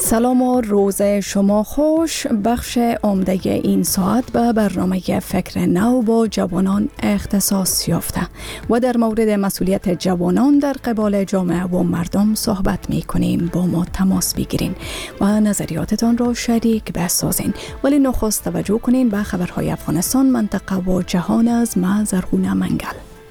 سلام و روز شما خوش. بخش عمده این ساعت به برنامه فکر نو با جوانان اختصاص یافته و در مورد مسئولیت جوانان در قبال جامعه و مردم صحبت می کنیم. با ما تماس بگیرین و نظریاتتان را شریک بسازین. ولی نخست توجه کنین به خبرهای افغانستان، منطقه و جهان از ما زرغونه منگل.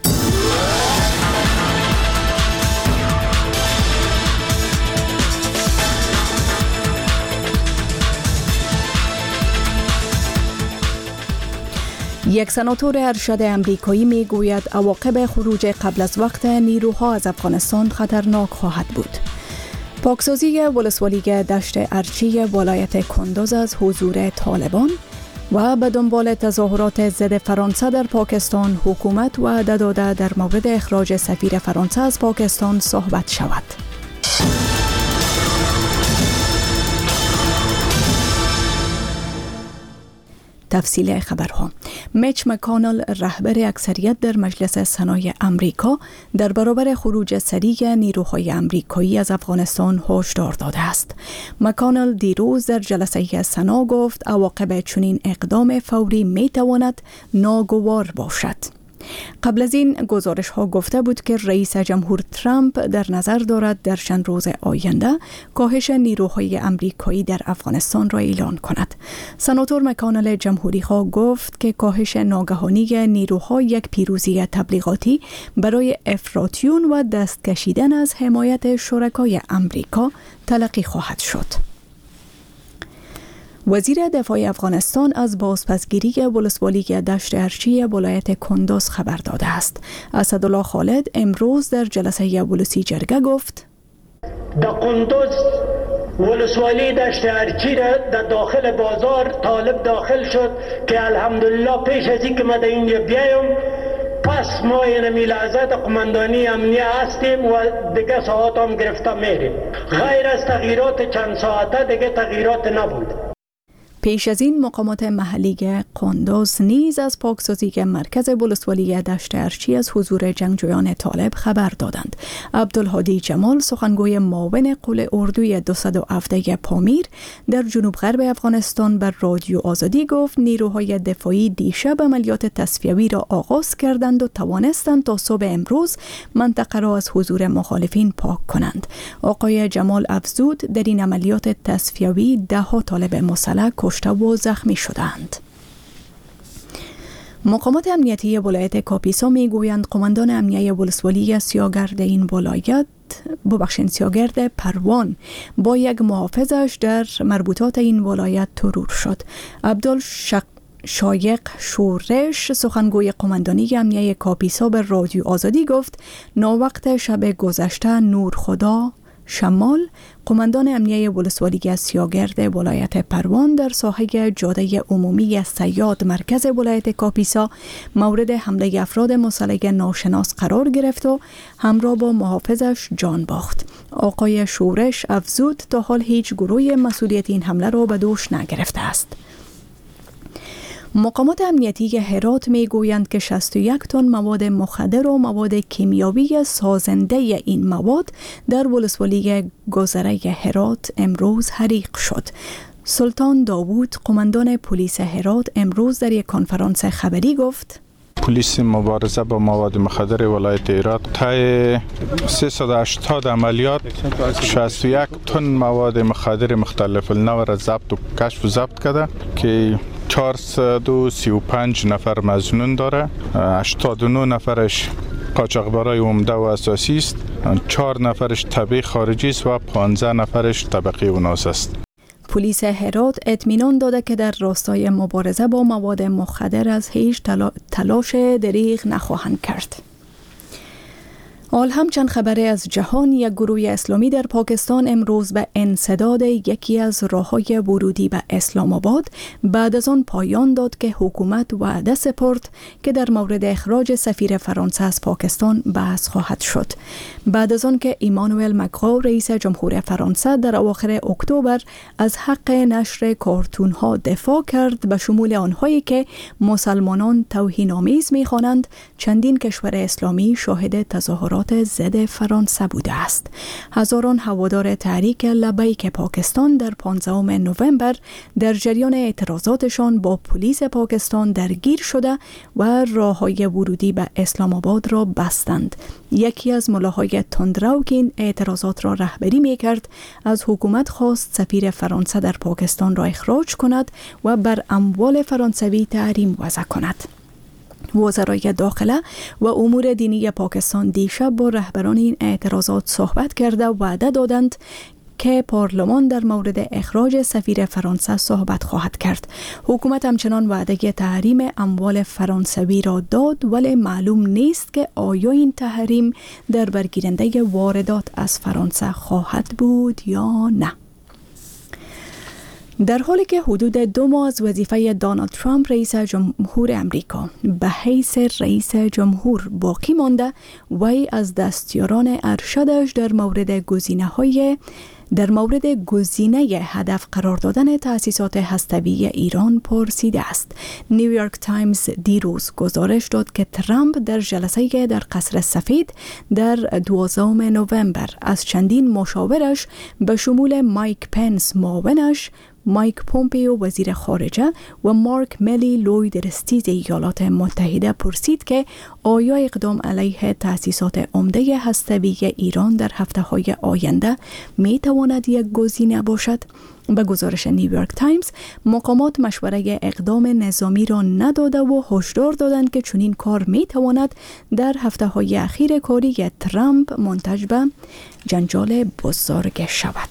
یک سناتور ارشد امریکایی می گوید عواقب خروج قبل از وقت نیروها از افغانستان خطرناک خواهد بود. پاکسازی ولسوالی دشت ارچی ولایت کندوز از حضور طالبان و به دنبال تظاهرات ضد فرانسه در پاکستان، حکومت وعده داده در مورد اخراج سفیر فرانسه از پاکستان صحبت شود. تفصیل خبرها. میچ مکانل، رهبر اکثریت در مجلس سنای امریکا، در برابر خروج سریع نیروهای امریکایی از افغانستان هشدار داده است. مکانل دیروز در جلسه سنا گفت عواقب چنین اقدام فوری می تواند ناگوار باشد. قبل از این گزارش ها گفته بود که رئیس جمهور ترامپ در نظر دارد در چند روز آینده کاهش نیروهای امریکایی در افغانستان را اعلان کند. سناتور مکانل جمهوری ها گفت که کاهش ناگهانی نیروها یک پیروزی تبلیغاتی برای افراطیون و دست کشیدن از حمایت شرکای امریکا تلقی خواهد شد. وزیر دفاع افغانستان از بازپسگیری ولسوالی دشت ارچی ولایت کندوز خبر داده است. اسدالله خالد امروز در جلسه ولسی جرگه گفت: در کندوز ولسوالی دشت ارچی را در داخل بازار طالب داخل شد که الحمدلله پیش از این که ما در اینجا بیایم پس ما اینمی لحظات قماندانی امنیه هستیم و دیگه ساعت هم گرفته میریم. غیر از تغییرات چند ساعته دیگه تغییرات نبود. پیش از این مقامات محلی کندوز نیز از پاکسازی مرکز ولسوالی دشت ارچی از حضور جنگجویان طالب خبر دادند. عبدالهادی جمال، سخنگوی معاون قول اردوی 217 پامیر در جنوب غرب افغانستان، بر رادیو آزادی گفت نیروهای دفاعی دیشب عملیات تصفیوی را آغاز کردند و توانستند تا صبح امروز منطقه را از حضور مخالفین پاک کنند. آقای جمال افزود در این عملیات تصفیوی 10 طالب مسلح کشته و زخمی شدند. مقامات امنیتی ولایت کاپیسا می گویند قماندان امنیه ولسوالی سیاگرد این ولایت سیاگرد پروان با یک محافظش در مربوطات این ولایت ترور شد. شایق شورش، سخنگوی قماندانی امنیه کاپیسا، به رادیو آزادی گفت ناوقت شب گذشته نورخدا شمال، قماندان امنیه ولسوالی سیاگرد ولایت پروان، در ساحه جاده عمومی صیاد مرکز ولایت کاپیسا مورد حمله افراد مسلح ناشناس قرار گرفت و همراه با محافظش جان باخت. آقای شورش افزود تا حال هیچ گروه مسئولیت این حمله را به دوش نگرفته است. مقامات امنیتی هرات می گویند که 61 تن مواد مخدر و مواد کیمیایی سازنده این مواد در ولسوالی گذره هرات امروز حریق شد. سلطان داوود، قماندان پلیس هرات، امروز در یک کنفرانس خبری گفت: پلیس مبارزه با مواد مخدر ولایت هرات طی 380 عملیات 61 تن مواد مخدر مختلف النوع را ضبط و کشف و ضبط کرده که 435 نفر مظنون داره، 89 نفرش قاچاقبرای عمده و اساسی است، 4 نفرش تبع خارجی است و 15 نفرش طبقه اوناس است. پلیس هرات اطمینان داده که در راستای مبارزه با مواد مخدر از هیچ تلاش دریغ نخواهند کرد. حال هم چند خبر از جهان. یک گروه اسلامی در پاکستان امروز به انسداد یکی از راههای ورودی به اسلام آباد بعد از آن پایان داد که حکومت وعده سپرد که در مورد اخراج سفیر فرانسه از پاکستان بحث خواهد شد. بعد از آن که ایمانوئل مکرون رئیس جمهور فرانسه در اواخر اکتبر از حق نشر کارتون ها دفاع کرد، به شمول آنهایی که مسلمانان توهین‌آمیز می‌خوانند، چندین کشور اسلامی شاهد تظاهرات اظهارات ضد فرانسه بوده است. هزاران هوادار تحریک لبیک پاکستان در 15 نوامبر در جریان اعتراضاتشان با پلیس پاکستان درگیر شده و راههای ورودی به اسلام آباد را بستند. یکی از ملاهای تندرو که این اعتراضات را رهبری می کرد از حکومت خواست سفیر فرانسه در پاکستان را اخراج کند و بر اموال فرانسوی تحریم وضع کند. وزرای داخله و امور دینی پاکستان دیشب با رهبران این اعتراضات صحبت کرده و وعده دادند که پارلمان در مورد اخراج سفیر فرانسه صحبت خواهد کرد. حکومت همچنان وعده تحریم اموال فرانسوی را داد، ولی معلوم نیست که آیا این تحریم در برگیرنده واردات از فرانسه خواهد بود یا نه. در حالی که حدود 2 ماه از وظیفه دونالد ترامپ رئیس جمهور امریکا به حیث رئیس جمهور باقی مانده، وی از دستیاران ارشدش در مورد گزینه هدف قرار دادن تأسیسات هسته‌ای ایران پرسیده است. نیویورک تایمز دیروز گزارش داد که ترامپ در جلسه در قصر سفید در 12 نوامبر از چندین مشاورش به شمول مایک پنس معاونش، مایک پومپیو وزیر خارجه و مارک ملی لوید رستیز ایالات متحده پرسید که آیا اقدام علیه تأسیسات عمده هسته‌ای ایران در هفته‌های آینده می تواند یک گزینه باشد؟ به گزارش نیویورک تایمز، مقامات مشوره اقدام نظامی را نداده و هشدار دادند که چنین کار می تواند در هفته‌های اخیر کاری ترامپ منتج به جنجال بزرگ شود.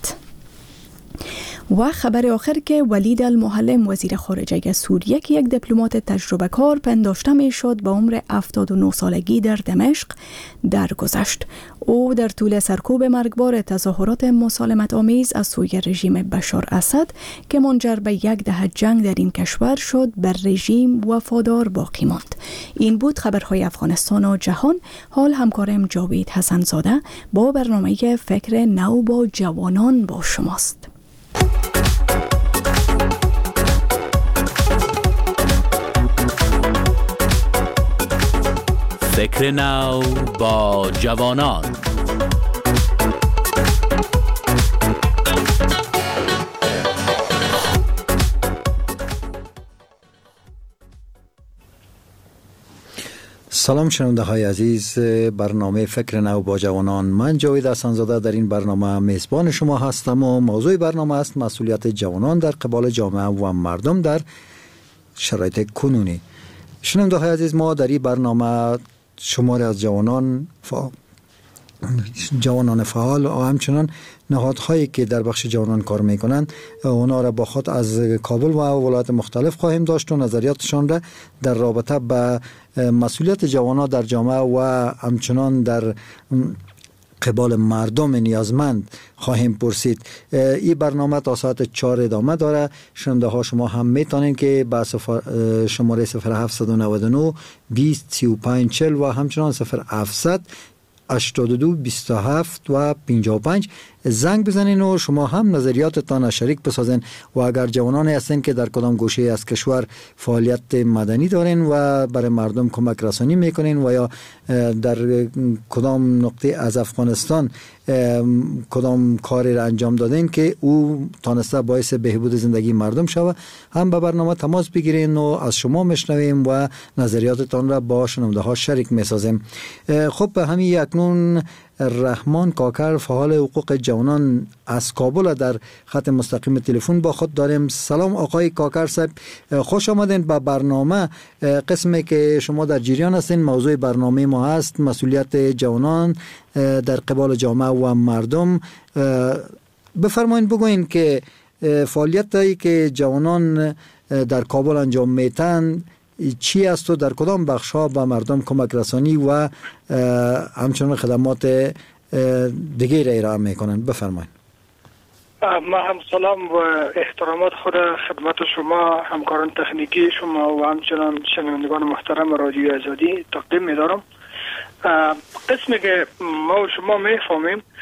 و خبر آخر که ولید المعلم وزیر خارجه سوریه که یک دیپلمات تجربه کار پنداشته می شد به عمر 79 سالگی در دمشق درگذشت. او در طول سرکوب مرگبار تظاهرات مسالمت آمیز از سوی رژیم بشار اسد که منجر به 1 دهه جنگ در این کشور شد بر رژیم وفادار باقی ماند. این بود خبرهای افغانستان و جهان. حال همکارم جاوید حسن زاده با برنامه فکر نو با جوانان با شماست. فکر نو با جوانان. سلام شنونده های عزیز برنامه فکر نو با جوانان. من جاوید حسن زاده در این برنامه میزبان شما هستم و موضوع برنامه است مسئولیت جوانان در قبال جامعه و مردم در شرایط کنونی. شنونده های عزیز، ما در این برنامه شماری از جوانان فعال و همچنان نهادهایی که در بخش جوانان کار میکنند اونا را با خود از کابل و ولایات مختلف خواهیم داشت و نظریاتشان را در رابطه به مسئولیت جوانان در جامعه و همچنان در قبال مردم نیازمند خواهیم پرسید. این برنامه تا ساعت 4 ادامه داره. شنونده ها شما هم میتونین که با شماره 0799 20 35 40 و همچنان 0700 82 27 و 55 زنگ بزنین و شما هم نظریاتتان شریک بسازین و اگر جوانانی هستین که در کدام گوشه از کشور فعالیت مدنی دارین و برای مردم کمک رسانی میکنین و یا در کدام نقطه از افغانستان کدام کاری را انجام دادین که او تانسته باعث بهبود زندگی مردم شود، هم به برنامه تماس بگیرین و از شما میشنویم و نظریاتتان را با شنونده ها شریک میسازیم. خب به همین اکنون رحمان کاکر فعال حقوق جوانان از کابل در خط مستقیم تلفن با خود داریم. سلام آقای کاکر صاحب، خوش آمدین به برنامه. قسمی که شما در جریان هستین موضوع برنامه ما هست مسئولیت جوانان در قبال جامعه و مردم. بفرمایید بگوین که فعالیتی که جوانان در کابل انجام میتن چی است و در کدام بخش ها به مردم کمک رسانی و همچنان خدمات دیگه را ارائه میکنن؟ بفرمایید. ما هم سلام و احترامات خود خدمت شما، همکاران تکنیکی شما و همچنان شنوندگان محترم رادیو آزادی تقدیم می‌دارم. قسمی که ما و شما میفهمیم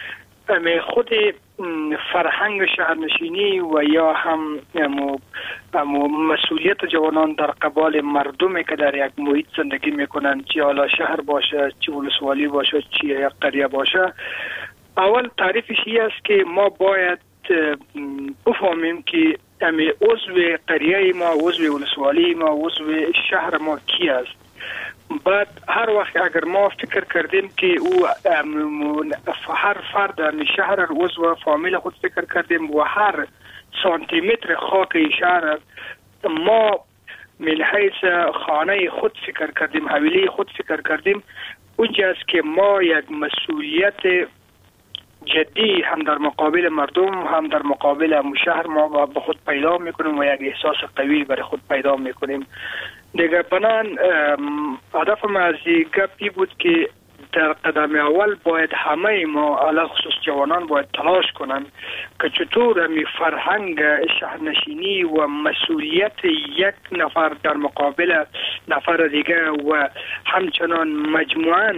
خود فرهنگ شهرنشینی و یا هم مسئولیت جوانان در قبال مردمی که در یک محیط زندگی میکنند، چه حالا شهر باشه، چه ولسوالی باشه، چه یک قریه باشه. اول تعریفش این است که ما باید بفهمیم که عضو قریه ما، عضو ولسوالی ما، عضو شهر ما کی است. بعد هر وقت اگر ما فکر کردیم که او هر فرد در شهر عضو فامیل خود فکر کردیم و هر سانتی متر خاک شهر ما من حیث خانه خود فکر کردیم، حویلی خود فکر کردیم، اونجاست که ما یک مسئولیت جدی هم در مقابل مردم، هم در مقابل شهر ما به خود پیدا میکنیم و یک احساس قوی برای خود پیدا میکنیم. دیگر بنان هدف ما از این گپی بود که در قدم اول باید همه ما علاوه خصوص جوانان باید تلاش کنن که چطور می فرهنگ شهرنشینی و مسئولیت یک نفر در مقابل نفر دیگه و همچنان مجموعاً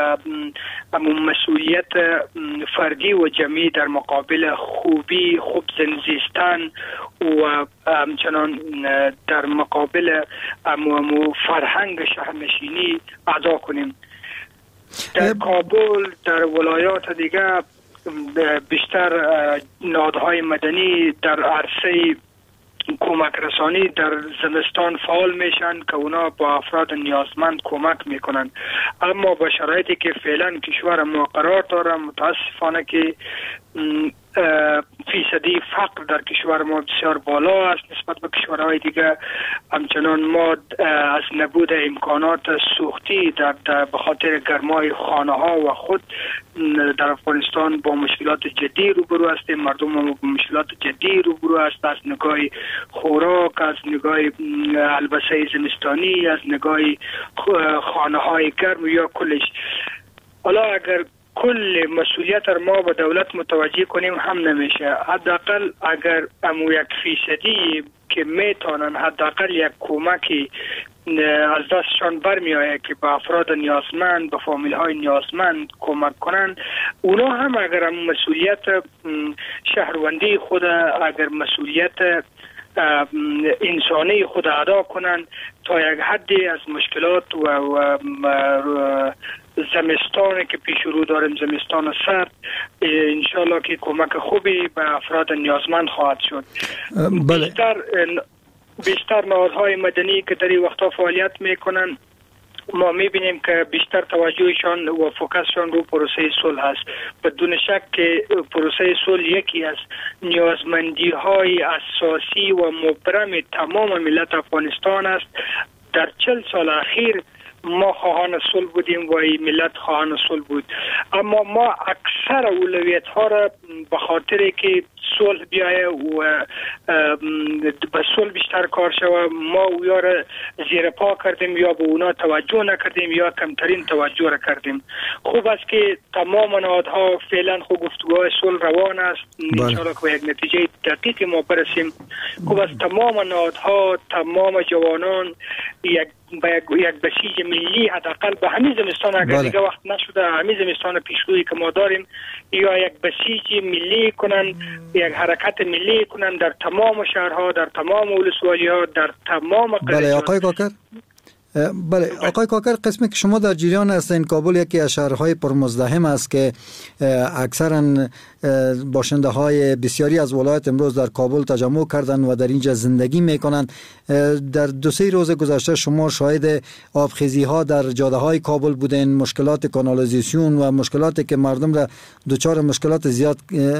مسئولیت فردی و جمعی در مقابل خوبی خوب زیستن و همچنان در مقابل فرهنگ شهرنشینی ادا کنیم. در کابل، در ولایات دیگه بیشتر نهادهای مدنی در عرصه کمک رسانی در زمستان فعال میشن که اونا با افراد نیازمند کمک میکنن، اما با شرایطی که فعلا کشور ما قرار داره متاسفانه که فیصدی فقر در کشور ما بسیار بالا است نسبت به کشورهای دیگه. همچنان ما از نبود امکانات سوختی به خاطر گرمای خانه ها و خود در افغانستان با مشکلات جدی روبرو هستیم. مردم ما با مشکلات جدی روبرو است، از نگاه خوراک، از نگاه البسه زمستانی، از نگاه خانه های گرم یا کلش. حالا اگر کل مسئولیت ما به دولت متوجه کنیم هم نمیشه. حداقل اگر امو 1% که میتونن حداقل یک کمکی از دستشان برمی آید که به افراد نیازمند، به فامیل های نیازمند کمک کنن، اونا هم اگر مسئولیت شهروندی خود، اگر مسئولیت انسانی خود ادا کنن تا یک حدی از مشکلات و زمستانی که پیش رو داریم، زمستان سرد، انشالله که کمک خوبی به افراد نیازمند خواهد شد. بله. بیشتر نهادهای مدنی که در این وقتا فعالیت میکنن ما میبینیم که بیشتر توجهشان و فوکسشان رو پروسه صلح است. بدون شک که پروسه صلح یکی از نیازمندی های اساسی و مبرم تمام ملت افغانستان است. در 40 سال اخیر ما خواهان صلح بودیم و ملت خواهان صلح بود، اما ما اکثر اولویت ها را به خاطر که صلح بیایه و به صلح بیشتر کار شوه ما اویا را زیر پا کردیم یا به اونا توجه نکردیم یا کمترین توجه را کردیم. خوب است که تمام نهادها فعلا خود گفتگوهای صلح روان است، انشاءالله که به یک نتیجه دقیق ما برسیم. خوب است تمام نهادها، تمام جوانان یک بسیج ملی حداقل به همین زمستان اگر دیگه وقت نشده، همین زمستان پیشرویی که ما داریم، یا یک بسیج ملی کنن، یک حرکت ملی کنن در تمام شهرها، در تمام ولسوالی‌ها، در تمام قریه‌ها. بله آقای کاکر. بله آقای کاکر، قسمی که شما در جریان هستین، کابل یکی از شهرهای پرمزدحم است که اکثرا باشنده های بسیاری از ولایت امروز در کابل تجمع کردن و در اینجا زندگی میکنن. در 2-3 روز گذشته شما شاهد آبخیزی ها در جاده های کابل بودین، مشکلات کانالیزاسیون و مشکلاتی که مردم را دچار مشکلات زیاد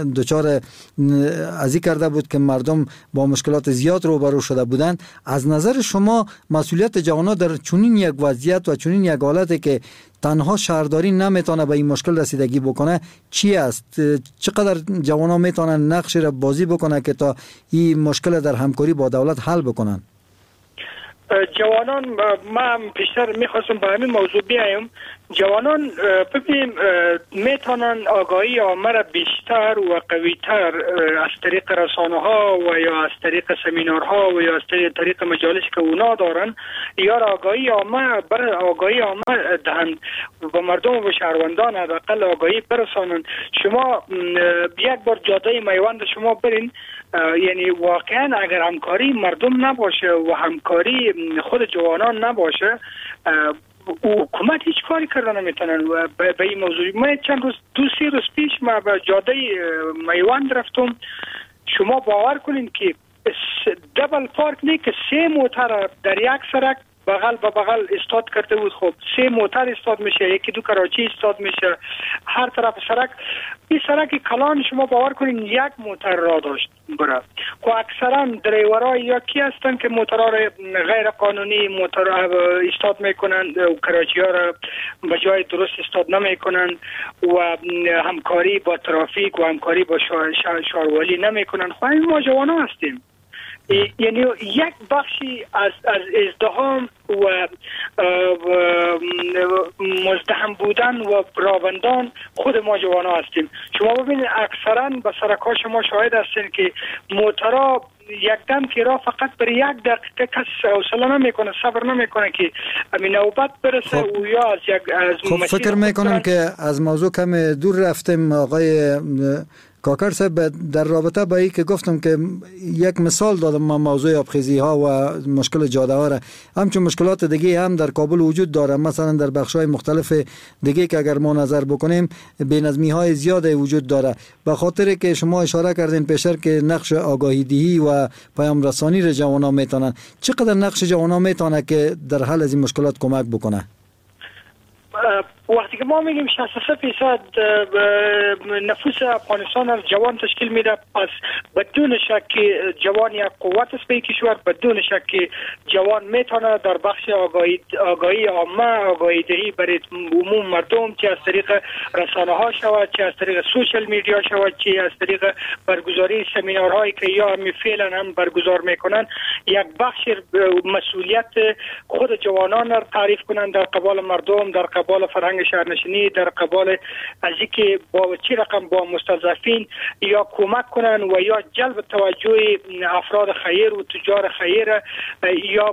ازی کرده بود که مردم با مشکلات زیاد روبرو شده بودند. از نظر شما مسئولیت جوانان در چنین یک وضعیت و چنین یک حالتی که تنها شهرداری نمیتونه به این مشکل رسیدگی بکنه چی است؟ چقدر جوانان میتونن نقش را بازی بکنه که تا این مشکل در همکاری با دولت حل بکنن؟ جوانان، ما پیشتر میخواستم به همین موضوع بیایم جوانان ببینیم میتونن آگاهی عامه را بیشتر و قویتر از طریق رسانه ها و یا از طریق سمینارها و یا از طریق مجالس که اونا دارن یا آگاهی عامه دهند و مردم و شهروندان حداقل آگاهی برسانند. شما یک بار جاده میوند شما برین، یعنی واقعا اگر همکاری مردم نباشه و همکاری خود جوانان نباشه حکومت هیچ کاری کردن نمیتونن. و به این موضوع من چند روز 2-3 روز پیش ما به جاده میوند رفتم. شما باور کنین که دبل پارک نه که 3 موتر در یک سرک بغل به بغل استاد کرده بود. خب 3 موتر استاد میشه، یکی 2 کراچی استاد میشه، هر طرف سرک. این سرک کلان شما باور کنین 1 موتر را داشت بره. خب اکثرا دریورها یا کی هستن که موترها غیر قانونی موتر استاد میکنن و کراچی ها را به جای درست استاد نمیکنن و همکاری با ترافیک و همکاری با شهروالی نمیکنن. خب ما جوانا هستیم. یعنی یک بخشی از ازدحام و مزدحم بودن و راوندان خود ما جوانا هستیم. شما ببینید اکثرا به سرک‌ها شما شاهد هستین که موترها یک دم که را فقط برای 1 دقیقه کس حوصله نمیکنه، صبر نمیکنه که همین نوبت برسه. و یا از خب فکر میکنم که از موضوع کم دور رفتیم. آقای کاکر صاحب در رابطه با این که گفتم که یک مثال دادم ما موضوع آبخیزی ها و مشکل جاده ها را، همچون مشکلات دیگه هم در کابل وجود داره. مثلا در بخش های مختلف دیگه که اگر ما نظر بکنیم بی‌نظمی های زیاد وجود داره. به خاطر که شما اشاره کردین پیشتر که نقش آگاهی دهی و پیام رسانی را جوانا میتونن، چقدر نقش جوانا میتونه که در حل از این مشکلات کمک بکنه؟ وقتی که ما میگیم 63% نفوس افغانستان از جوان تشکیل میده، پس بدون شک جوان یک قوت است به کشور. بدون شک جوان میتونه در بخش آگاهی عامه، آگاهی دهی برای عموم مردم، چه از طریق رسانه ها شود، چه از طریق سوشل میدیا شود، چه از طریق برگزاری سمینارهایی که یا فعلا هم برگزار میکنن، یک بخش مسئولیت خود جوانان را تعریف کنند در قبال مردم، در قبال فرهنگ شهرنشینی، در قبال از اینکه با چه رقم با مستضعفین یا کمک کنن و یا جلب توجه افراد خیر و تجار خیر یا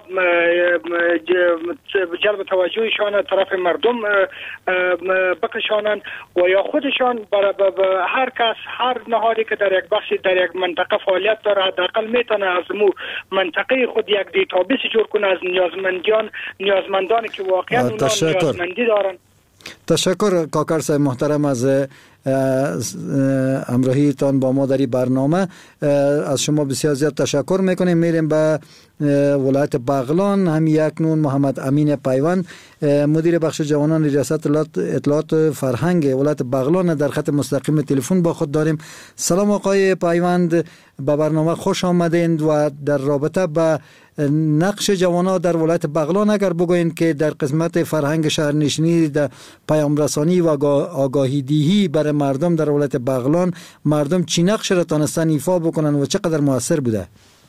جلب توجهشان طرف مردم بکشانن و یا خودشان هر کس، هر نهادی که در یک بخش در یک منطقه فعالیت داره حداقل میتونه از مو منطقه خود یک دیتابیس جور کنه از نیازمندانی که واقعا اونا نیازمندی دارن. تشکر کاکر صاحب محترم از همراهیتان با ما در این برنامه. از شما بسیار زیاد تشکر میکنیم. میریم به ولایت بغلان. هم یکنون محمد امین پیوند، مدیر بخش جوانان ریاست اطلاعات فرهنگ ولایت بغلان، در خط مستقیم تلفن با خود داریم. سلام آقای پیوند، به برنامه خوش آمدین و در رابطه به نقش جوانان در ولایت بغلان اگر بگوین که در قسمت فرهنگ شهرنشینی، در پیام رسانی و آگاهی دهی برای مردم در ولایت بغلان، مردم چی نقش را تانستن ایفا بکنن و چقدر موثر بوده؟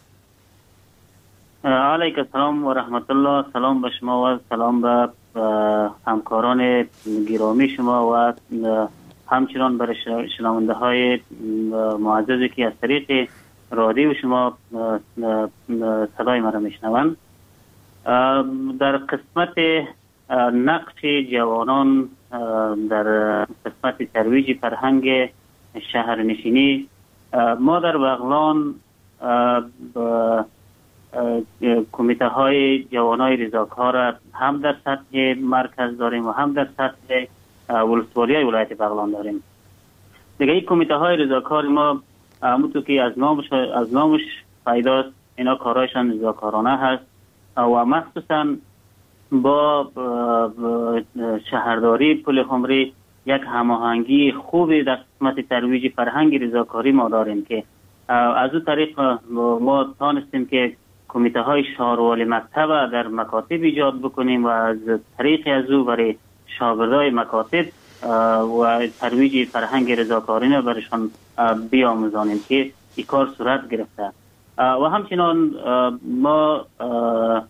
علیکم السلام و رحمت الله. سلام به شما و سلام به همکاران گرامی شما و همچنان برای شنونده های معززی که از طریق رادیو شما صدای مرا میشنوند. در قسمت نقش جوانان در قسمت ترویج فرهنگ شهرنشینی، ما در بغلان کمیته های جوانای رضاکار را هم در سطح مرکز داریم و هم در سطح ولسوالی های ولایت بغلان داریم. دیگه این کمیته های رضاکار ما همونطور که از نامش پیداست، اینا کارهایشان رضاکارانه هست و مخصوصا با شهرداری پل خمری یک هماهنگی خوبی در قسمت ترویج فرهنگ رضاکاری ما داریم که از اون طریق ما تانستیم که کمیته های شهروال مکتب در مکاتب ایجاد بکنیم و از طریق از او برای شاگردای مکاتب و ترویج فرهنگ رضاکارانه برشان بیاموزانیم که این کار صورت گرفته. و همچنان ما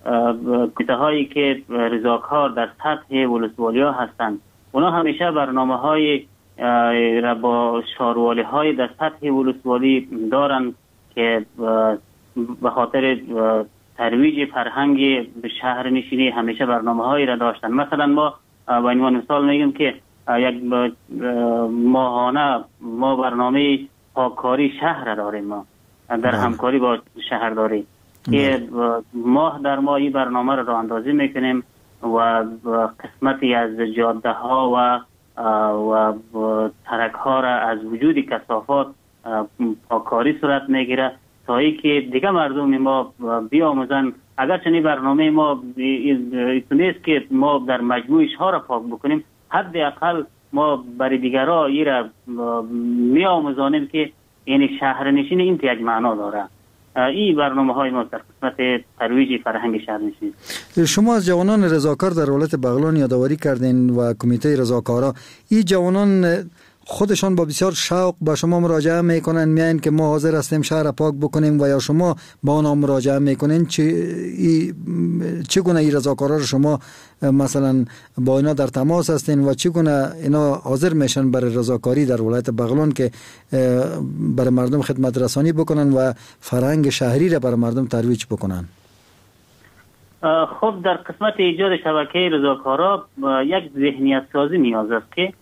کمیته هایی که رضاکار در سطح ولسوالی ها هستند، اونا همیشه برنامه های را با شاروالی های در سطح ولسوالی دارن که به خاطر ترویج فرهنگ شهرنشینی همیشه برنامه هایی را داشتن. مثلا ما با عنوان مثال میگیم که یک ماهانه ما برنامه پاککاری شهر را داریم، ما در همکاری با شهرداری که ماه در ماه این برنامه را اندازی میکنیم و قسمتی از جاده ها و ترک ها را از وجود کثافات پاککاری صورت میگیره تا ای که دیگه مردم ما بیاموزن. اگر چنین برنامه ما نیست که ما در مجموع ها را پاک بکنیم، حداقل ما برای دیگرها ای را میآموزانیم که یعنی شهرنشین این یک معنا داره. این برنامه های ما در قسمت ترویج فرهنگ شهرنشینی. شما از جوانان رضاکار در ولایت بغلان یادآوری کردین و کمیته رضاکارا، این جوانان خودشان با بسیار شوق به شما مراجعه میکنن، میگن که ما حاضر هستیم شهر پاک بکنیم، و یا شما با آنها مراجعه میکنین؟ چگونه این رضاکارا رو شما مثلا با اینا در تماس هستین و چگونه اینا حاضر میشن برای رضاکاری در ولایت بغلان که برای مردم خدمت رسانی بکنن و فرهنگ شهری را برای مردم ترویج بکنن؟ خب در قسمت ایجاد شبکه رضاکارا یک ذهنیت سازی نیاز است که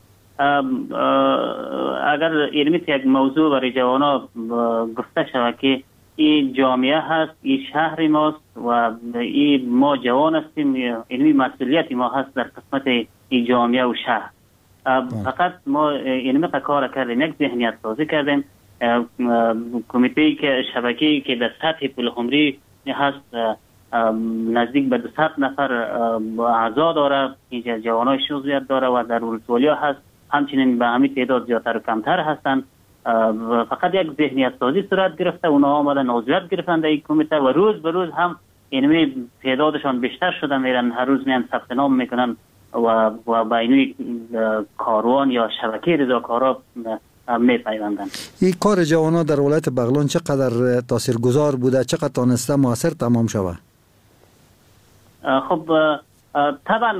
اگر علمی یک موضوع برای جوانا گفته شود که این جامعه هست، این شهر ماست و این ما جوان هستیم، علمی مسئولیتی ما هست در قسمت این جامعه و شهر. فقط ما علمی کار کردیم، یک ذهنیت سازی کردیم. کمیته که شبکه‌ای که در سطح پلخمری هست نزدیک به 200 نفر اعضا داره، اینجا جوانای عضویت داره و در ولسوالی ها هست همچنین به همین تعداد زیادتر و کمتر هستند. فقط یک ذهنیت سازی صورت گرفته، اونها آمدن عضویت گرفتن در این کمیته و روز به روز هم یعنی تعدادشان بیشتر شده میرن، هر روز میان ثبت نام میکنن و با اینوی کاروان یا شبکه رضاکارا میپیوندن. این کار جوانا در ولایت بغلان چقدر تاثیرگذار بوده، چقدر تانسته موثر تمام شود؟ خب طبعا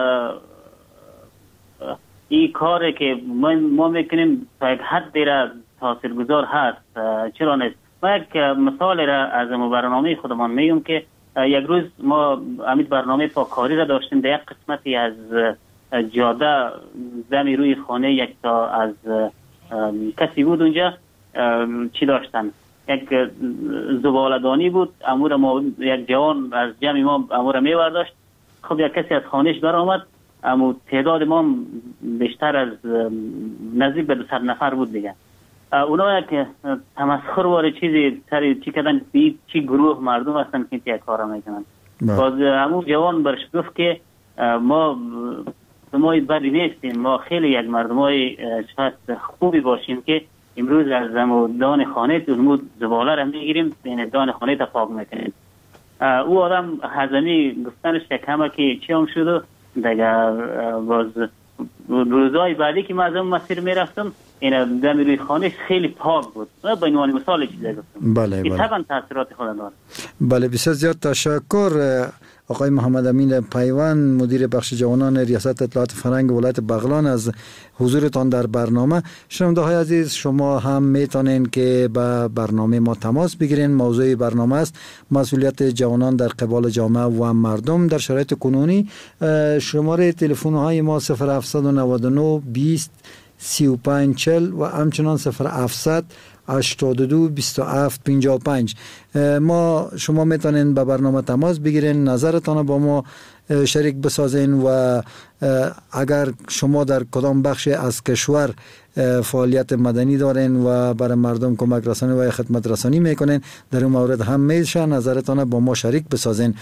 این کاری که ما میکنیم تا یک حدی را تاثیرگذار هست. چرا نیست؟ ما یک مثال را از برنامه خودمان میگم که یک روز ما امید برنامه پاککاری را داشتیم در یک قسمتی از جاده دمی روی خانه یک تا از کسی بود اونجا چی داشتن، یک زباله‌دانی بود. امور ما یک جوان از جمع ما امور میورداشت. خب یک کسی از خانهش برآمد، اما تعداد ما بیشتر از نزدیک به 200 نفر بود دیگه. اونا یک تمسخر واره چیزی سری چی کردن، چی گروه مردم هستن که این کارا میکنن. باز همون جوان برش گفت که ما بدی نیستیم، ما خیلی یک مردمای شاید خوبی باشیم که امروز از دان خانه تونمود زباله را میگیریم، بین دان خانه تا پاک میکنیم. او آدم هزمی گفتنش یک همه که چی هم شد دیگر. باز روزهای بعدی که ما از اون مسیر میرفتم این دم روی خانه خیلی پاک بود. با عنوان مثال چیزی گفتم. بله این طبعا تاثیرات خود داره. بله بسیار زیاد تشکر آقای محمد امین پیوند، مدیر بخش جوانان ریاست اطلاعات فرهنگ ولایت بغلان از حضورتان در برنامه. شنونده های عزیز، شما هم میتونین که به برنامه ما تماس بگیرین. موضوع برنامه است مسئولیت جوانان در قبال جامعه و مردم در شرایط کنونی. شماره تلفن های ما 0799 20 3540 و همچنان 0700 82 27 55. شما میتونین به برنامه تماس بگیرین، نظرتان با ما شریک بسازین و اگر شما در کدام بخش از کشور فعالیت مدنی دارین و برای مردم کمک رسانی و خدمت رسانی میکنین، در اون مورد هم میشه نظرتان با ما شریک بسازین.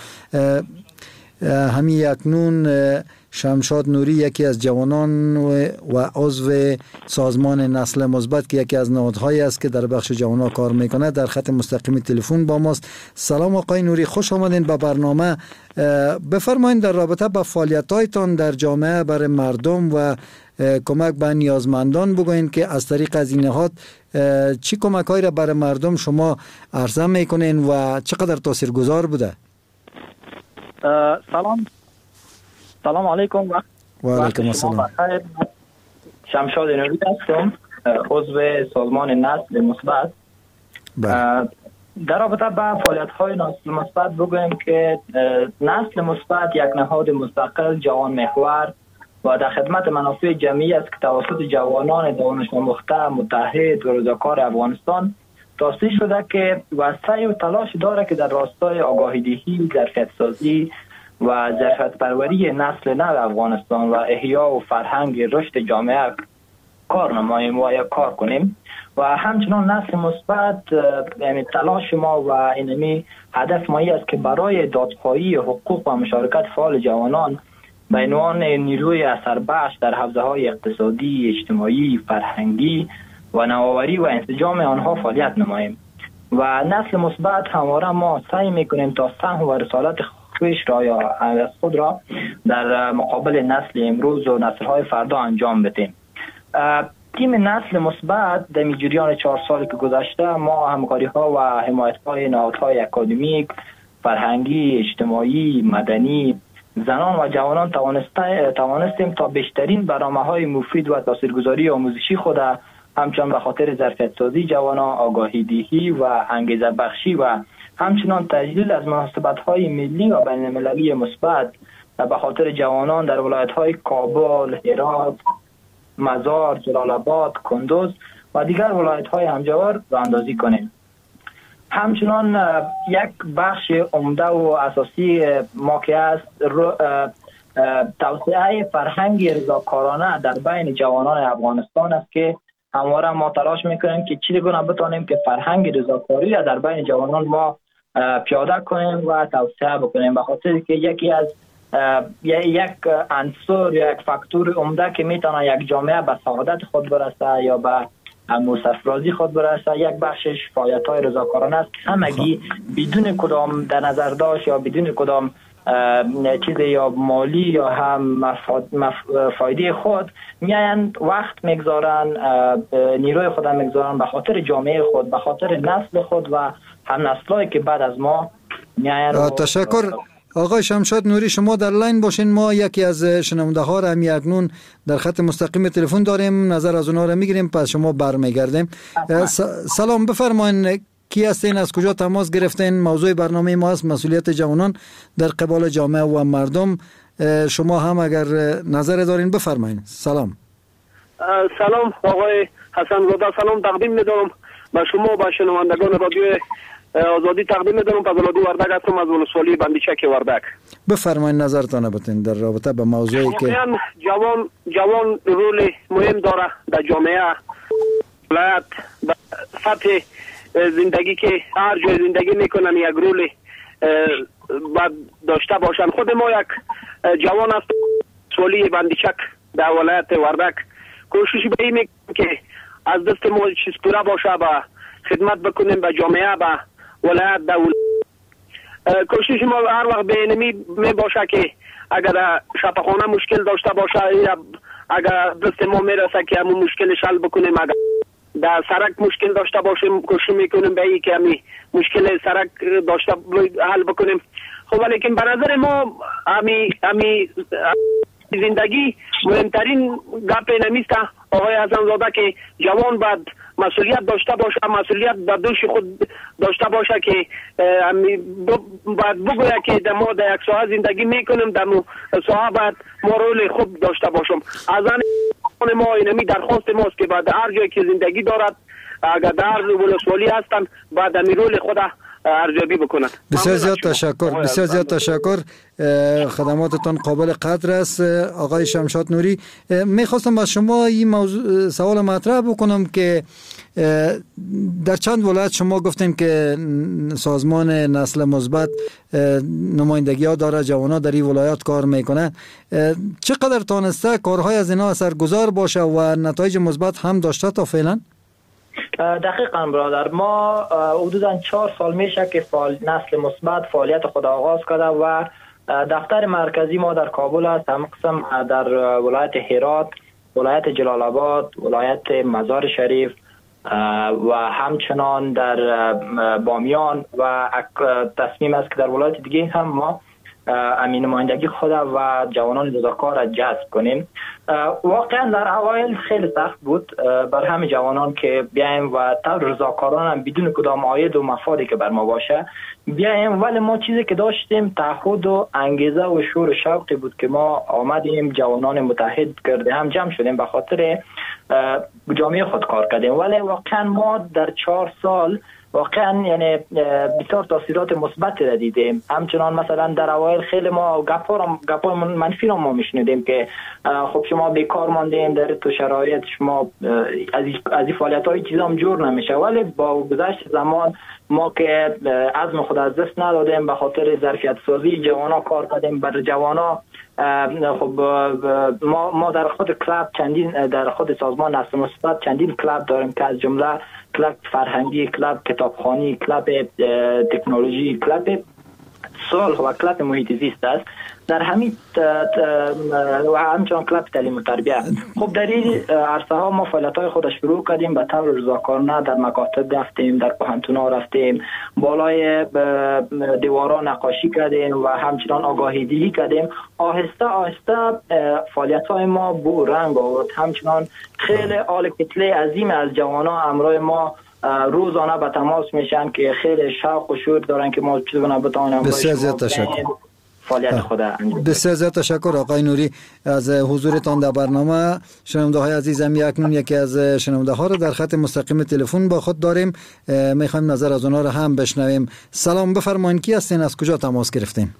همین اکنون شمشاد نوری، یکی از جوانان و عضو سازمان نسل مثبت که یکی از نهادهایی است که در بخش جوانان کار میکنه، در خط مستقیم تلفن با ماست. سلام آقای نوری، خوش آمدین به برنامه. بفرمایید در رابطه با فعالیت‌هایتان در جامعه برای مردم و کمک به نیازمندان بگوین که از طریق از این نهاد چی کمک‌هایی را برای مردم شما عرضه میکنین و چقدر تاثیرگذار بوده؟ سلام علیکم. و علیکم السلام. شمشاد نوری هستم، عضو سازمان نسل مثبت. در رابطه با فعالیت‌های نسل مثبت بگویم که نسل مثبت یک نهاد مستقل جوان محور و در خدمت منافع جمعی است که توسط جوانان دانش آموخته متحد و روزگار افغانستان تأسیس شده که وسعی و تلاش داره که در راستای آگاهی دهی، ظرفیت سازی و ظرفیت پروری نسل نو افغانستان و احیا و فرهنگ رشد جامعه کار نماییم و یا کار کنیم و همچنان نسل مثبت یعنی تلاش ما و اینمی هدف ما است که برای دادخواهی حقوق و مشارکت فعال جوانان به عنوان نیروی اثربخش در حوزه‌های اقتصادی، اجتماعی، فرهنگی و نوآوری و انسجام آنها فعالیت نماییم و نسل مثبت همواره ما سعی میکنیم تا سهم و رسالت خویش را یا از خود را در مقابل نسل امروز و نسل‌های فردا انجام بدیم. تیم نسل مثبت در جریان 4 سالی که گذشته ما همکاری‌ها و حمایت‌های نهادهای اکادمیک، فرهنگی، اجتماعی، مدنی، زنان و جوانان توانستیم تا بیشترین برنامه‌های مفید و تاثیرگذاری آموزشی خود همچنان به خاطر ظرفیت سازی جوانان، آگاهی دهی و انگیزه بخشی و همچنان تجلیل از مناسبت‌های ملی و بین‌المللی مثبت به خاطر جوانان در ولایت‌های کابل، هرات، مزار، جلال آباد، کندوز و دیگر ولایت‌های همجوار راه‌اندازی کنیم. همچنان یک بخش عمده و اساسی ما که است توسعه فرهنگ رضاکارانه در بین جوانان افغانستان است که همواره ما تلاش میکنیم که چگونه بتونیم که فرهنگ رضاکاری را در بین جوانان ما پیاده کنیم و توسعه بکنیم، به خاطر که یکی از یک عنصر یا یک فاکتور عمده که میتونه یک جامعه به سعادت خود برسه یا به موثرسازی خود برسه یک بخشش فعالیت‌های رضاکارانه است که همگی بدون کدام در نظر داشت یا بدون کدام چیز یا مالی یا هم فایده خود میاین وقت میگذارن، نیروی خود میگذارن به خاطر جامعه خود، به خاطر نسل خود و هم نسلایی که بعد از ما میاین. تشکر آقای شمشاد نوری، شما در لاین باشین. ما یکی از شنونده ها را اکنون در خط مستقیم تلفن داریم، نظر از اونها را میگیریم پس شما برمیگردیم. سلام، بفرمایید کی هستین، از کجا تماس گرفتین؟ موضوع برنامه ما است مسئولیت جوانان در قبال جامعه و مردم. شما هم اگر نظر دارین بفرمایید. سلام. سلام آقای حسن زاده، سلام تقدیم می‌دارم به شما و به شنوندگان رادیو آزادی تقدیم می‌دارم. فضل‌الله وردک هستم از ولسوالی بندیچک وردک. بفرمایید نظرتان بتین در رابطه با موضوعی که جوان رول مهم داره در جامعه ولایت به سطح زندگی که هر جای زندگی میکنن یک رول باید داشته باشن. خود ما یک جوان است ولسوالی بندیچک در ولایت وردک کوشش به این میکنیم که از دست ما چیز پوره باشه و خدمت بکنیم به جامعه به ولایت کوشش ما هر وقت به اینمی می باشه که اگر شفاخانه مشکل داشته باشه یا اگر دست ما میرسه که همون مشکل حل بکنیم، اگر در سرک مشکل داشته باشیم کوشش میکنیم به این که همین مشکل سرک داشته حل بکنیم. خب ولیکن به نظر ما همین زندگی مهمترین گپ نمیست آقای حسن زاده که جوان باید مسئولیت داشته باشه، مسئولیت در دوش خود داشته باشه که باید بگوید که ما در یک ساحه زندگی میکنیم، در ساحه باید ما رول خوب داشته باشم. از آن ما اینمی درخواست ماست که بعد هر جایی که زندگی دارد اگر در ولسوالی هستن باید امی رول خود ارزیابی بکنند. بسیار زیاد تشکر، بسیار زیاد تشکر. خدماتتان قابل قدر است آقای شمشاد نوری. میخواستم از شما این موضوع سوال مطرح بکنم که در چند ولایت شما گفتین که سازمان نسل مثبت نمایندگی ها داره، جوان ها در این ولایات کار میکنه. چقدر تانسته کارهای از اینا اثرگذار باشه و نتایج مثبت هم داشته تا فعلا؟ دقیقاً برادر، ما حدوداً 4 سال میشه که نسل مثبت فعالیت خود آغاز کرده و دفتر مرکزی ما در کابل است، هم قسم در ولایت هرات، ولایت جلال آباد، ولایت مزار شریف و همچنان در بامیان و تصمیم است که در ولایت دیگه هم ما امین نمایندگی خود و جوانان رضاکار را جذب کنیم. واقعا در اوایل خیلی سخت بود بر همه جوانان که بیایم و طور رضاکاران هم بدون کدام عاید و مفادی که بر ما باشه بیایم، ولی ما چیزی که داشتیم تعهد و انگیزه و شور و شوقی بود که ما آمدیم جوانان متحد کرده هم جمع شدیم به خاطر جامعه خود کار کردیم. ولی واقعا ما در 4 سال واقعا یعنی بسیار تاثیرات مثبت را دیدیم. همچنان مثلا در اوایل خیلی ما گپا منفی را ما میشنیدیم که خب شما بیکار ماندین در تو شرایط، شما از این فعالیت های چیزا هم جور نمیشه. ولی با گذشت زمان ما که عزم خود از دست ندادیم، به خاطر ظرفیت سازی جوانا کار کردیم بر جوانا. خب ما در خود کلاب چندین، در خود سازمان نسل مثبت چندین کلاب داریم که از جمله کلاب فرهنگی، کلاب کتابخوانی، کلاب تکنولوژی، کلاب صلح و کلاب محیط زیست است. در همین و همچنان کلاب تعلیم و تربیت. خب در این عرصه ها ما فعالیت‌های خود شروع کردیم به طور رضاکارانه. در مکاتب رفتیم، در پوهنتون‌ها رفتیم، بالای دیوارا نقاشی کردیم و همچنان آگاهی دهی کردیم. آهسته آهسته فعالیت‌های ما بو رنگ آورد. همچنان خیلی آل کتله عظیم از جوانان همراه ما روزانه به تماس میشن که خیلی شوق و شور دارن که ما چطور بتوانیم. بسیار زیاد تشکر. بسیار زیاد تشکر آقای نوری از حضورتان در برنامه. شنونده های عزیزم، اکنون یکی از شنونده ها رو در خط مستقیم تلفن با خود داریم، میخوایم نظر از اونا رو هم بشنویم. سلام، بفرمایید کی هستین، از کجا تماس گرفتین؟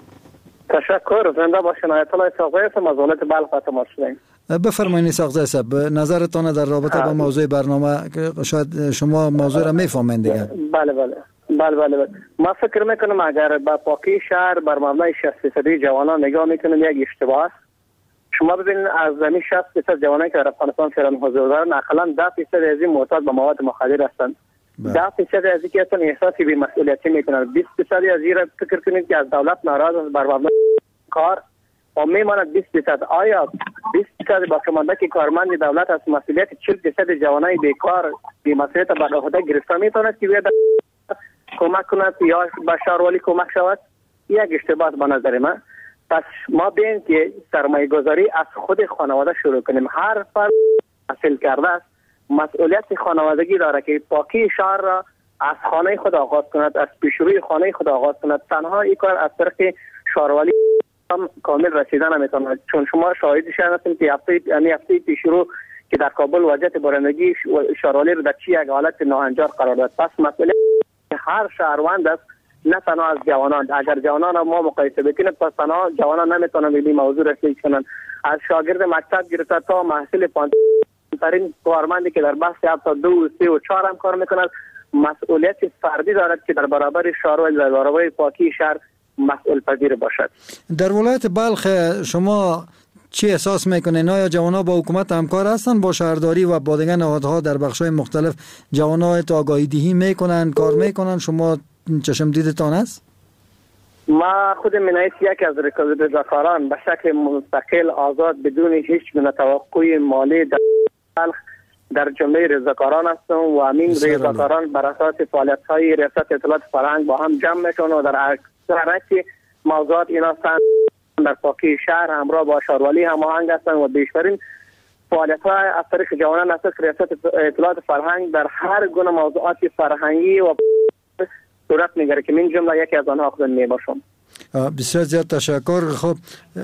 تشکر، زنده باشین. آیت الله اسحاقی هستم از ولایت بلخ تماس شدیم. بفرمایید اسحاقی صاحب، نظرتان در رابطه با موضوع برنامه، شاید شما موضوع را میفهمین دیگه. بله. ما فکر میکنم اگر با پاکی شهر بر مبنای 60% جوانان نگاه میکنیم یک اشتباه است. شما ببینید از زمین 60% جوانانی که در افغانستان فعلا حضور دارند، اقلا 10% از این معتاد به مواد مخدر هستند. 10% از اینکه اصلا احساس بی‌مسئولیتی میکنند. 20% از این را فکر کنید که از دولت ناراض است بر مبنای کار و میماند 20%. آیا 20% باقی مانده که کارمند دولت از مسئولیت 40% جوانای بیکار بی‌مسئولیت بر عهده گرفته میتواند که کمک کند یا به شهروالی کمک شود؟ یک اشتباه به نظر من. پس ما بین که سرمایه گذاری از خود خانواده شروع کنیم. هر فرد حاصل کرده است مسئولیت خانوادگی داره که پاکی شهر را از خانه خود آغاز کند، از پیشروی خانه خود آغاز کند. تنها این کار از طریق شهروالی هم کامل رسیدن نمیتونه، چون شما شاهدش هستید که هفته پیشرو که در کابل وضعیت بارندگی شهروالی رو در یک حالت ناهنجار قرار داد. پس مسئولیت هر شهروند است، نه تنها از جوانان. اگر جوانان ما مقایسه بکنیم، پس تنها جوانان نمیتونن به این موضوع رسیدگی کنند. از شاگرد مکتب گرفته تا محصل پانترین کارمندی که در بحث 2 و 3 و 4 هم کار میکنند، مسئولیت فردی دارد که در برابر شهروند، در برابر پاکی شهر مسئول پذیر باشد. در ولایت بلخ شما چی احساس میکنین؟ آیا جوانان با حکومت همکار هستن، با شهرداری و با دیگر نهادها در بخش‌های مختلف جوانان آگاهی دهی میکنن، کار میکنن؟ شما چشم دیدتان است؟ ما خود من یکی از رضاکاران به شکل مستقل آزاد بدون هیچ گونه توقع مالی در بلخ در جمله رضاکاران هستم و همین رضاکاران بر اساس فعالیت‌های ریاست اطلاعات فرهنگ با هم جمع میشن و در اکثریت موضوعات اینا در پاکی شهر همراه با شهروالی هماهنگ هستند و بیشترین فعالیت‌های از طریق جوانان از ریاست اطلاعات فرهنگ در هر گونه موضوعات فرهنگی و صورت میگیره که من جمله یکی از آنها خودم میباشم. بسیار زیاد تشکر. خب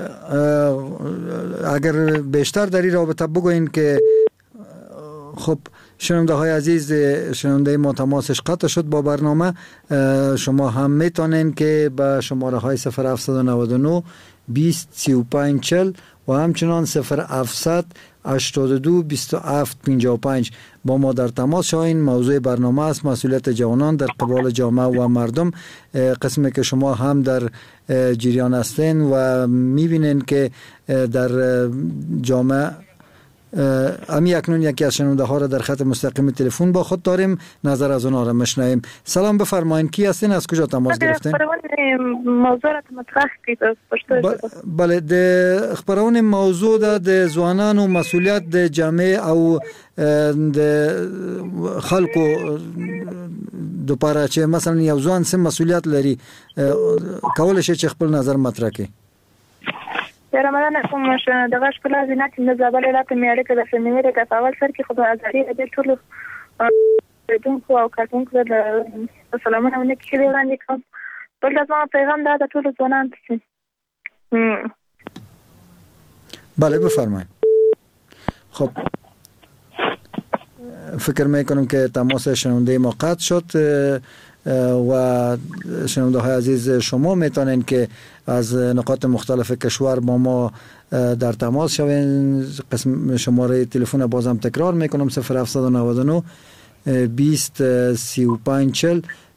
اگر بیشتر در این رابطه بگوین که خب شنونده های عزیز، شنونده ما تماسش قطع شد با برنامه، شما هم میتونین که به شماره های 0799 20 35 40 و همچنان 0700 82 27 55 با ما در تماس شوین. موضوع برنامه است مسئولیت جوانان در قبال جامعه و مردم، قسمی که شما هم در جریان هستین و میبینین که در جامعه امی اکنون یکی از شنونده ها را در خط مستقیم تلفن با خود داریم، نظر از اونها را میشنویم. سلام، بفرمایید کی هستین، از کجا تماس گرفتین؟ موضوع را مطرح کړئ. بله، د خبرونه موضوع د ځوانانو مسؤلیت د جامعه او د خلکو د پاره چې مثلا یو ځوان سم مسؤلیت لري، کولای شي چې خپل نظر مطرح کړي. در رمضان کوم دغه شپه لازم نه چې زابل علاقې میاړه کې د فنیوره د اول سر کې خو د ازادي د ټولو دونکو او کارکونکو د سلامونه ونه کې وړاندې کوم. بل دا پیغام دا د ټولو ځوانانو ته. بله بفرمایید. خب فکر میکنم که تماس شنونده ما قطع شد و شنونده های عزیز شما میتونین که از نقاط مختلف کشور با ما در تماس شوین. قسم شماره تلفن بازم تکرار میکنم 0799 20 35 40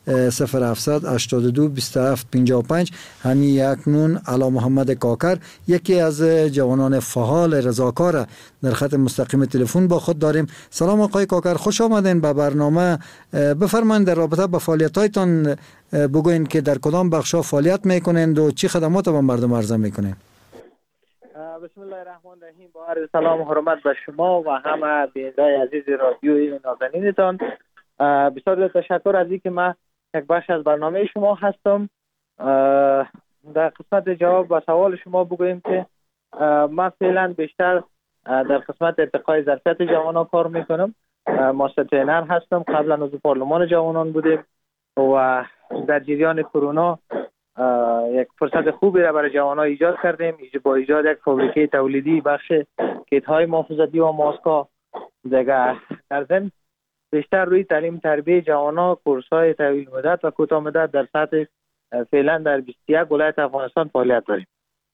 0782 27 55. همین اکنون علا محمد کاکر، یکی از جوانان فعال رضاکار، در خط مستقیم تلفن با خود داریم. سلام آقای کاکر، خوش آمدین به برنامه. بفرمایید در رابطه با فعالیت‌هایتان بگوین که در کدام بخش‌ها فعالیت میکنین و چی خدمات به مردم عرضه میکنین. بسم الله الرحمن الرحیم. با عرض سلام و حرمت به شما و همه بینندگان عزیز رادیوی نازنینتان. بسیار تشکر از اینکه من یک بخش از برنامه شما هستم. در قسمت جواب به سوال شما بگویم که من فعلا بیشتر در قسمت ارتقای ظرفیت جوانان کار میکنم. ماستر ترینر هستم. قبلا عضو پارلمان جوانان بودیم و در جریان کرونا یک فرصت خوبی را برای جوانان ایجاد کردیم با ایجاد یک فابریکه تولیدی بخش کیت های محافظتی و ماسکا. دیگه در ضمن بیشتر روی تعلیم تربیت جوانان، کورس‌های طویل مدت و کوتاه مدت در سطح فعلا در 21 ولایت افغانستان فعالیت داریم.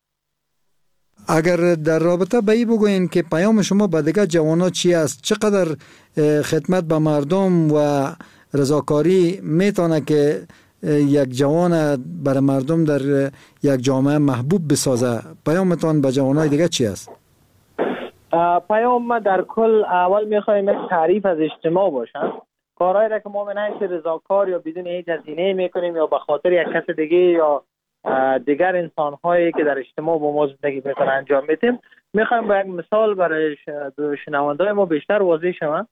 اگر در رابطه به این بگوین که پیام شما به دیگر جوانان چی است، چقدر خدمت به مردم و رضاکاری میتونه که یک جوان برای مردم در یک جامعه محبوب بسازه، پیامتان به جوانای دیگه چی است؟ پیام ما در کل اول میخوایم یک تعریف از اجتماع باشن. کارهایی را که ما منهای که رضاکار یا بدون هیچ هزینه میکنیم یا به خاطر یک کس دیگه یا دیگر انسانهایی که در اجتماع با ما زندگی میکنن انجام میدیم. میخوایم با یک مثال برای شنونده‌های ما بیشتر واضح شوند.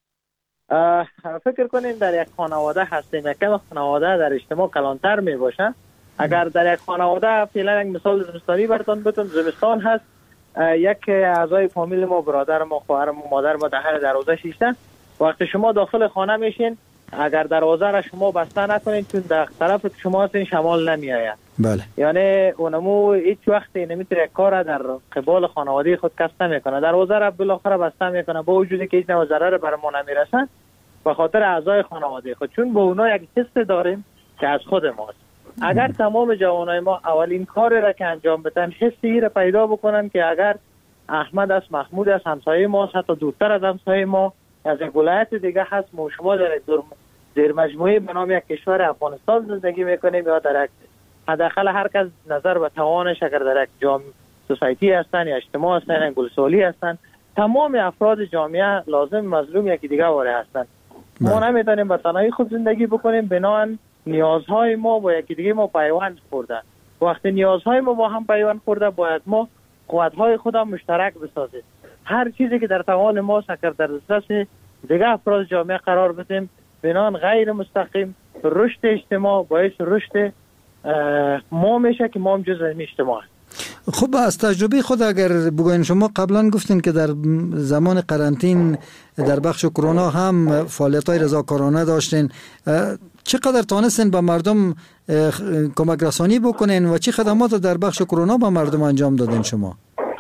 فکر کنیم در یک خانواده هستیم، یک خانواده در اجتماع کلانتر میباشن. اگر در یک خانواده فعلا یک مثال زمستانی براتون بتون، زمستان هست، یک اعضای فامیل ما، برادر ما، خواهر ما، مادر ما در روزه شیشتن. وقتی شما داخل خانه میشین، اگر دروازه را شما بسته نکنین چون در طرف شما هستین شمال نمی آید. بله. یعنی اونمو هیچ وقتی نمیتونه کار در قبال خانواده خود کس نمیکنه، دروازه را بالاخره بسته میکنه با وجودی که هیچ نوع ضرر بر ما نمیرسه به خاطر اعضای خانواده خود، چون با اونا یک حس داریم که از خود ماست. اگر تمام جوانای ما اولین کار را که انجام بدن حسی را پیدا بکنن که اگر احمد است، محمود است، همسایه ما، حتی دورتر از همسایه ما از یک ولایت دیگه هست، ما شما در زیر مجموعه به نام یک کشور افغانستان زندگی میکنیم یا در یک حداقل هر کس نظر به توانش اگر در یک جامعه سوسایتی هستن یا اجتماع هستن یا گلسالی هستن، تمام افراد جامعه لازم مظلوم یکی دیگه واره هستن. ما نمیتونیم به تنهایی خود زندگی بکنیم، بنابراین نیازهای ما با یکی دیگه ما پیوند خورده. وقتی نیازهای ما با هم پیوند خورده باید ما قوتهای خودم مشترک بسازیم. هر چیزی که در توان ما اگر در دسترس دیگه افراد جامعه قرار بدیم، بنابراین غیر مستقیم رشد اجتماع باعث رشد ما میشه که ما هم جزء اجتماع. خب از تجربه خود اگر بگوین، شما قبلا گفتین که در زمان قرنطین در بخش کرونا هم فعالیت‌های رضاکارانه داشتین، چقدر تانستین به مردم کمک رسانی بکنین و چه خدمات در بخش کرونا به مردم انجام دادین شما؟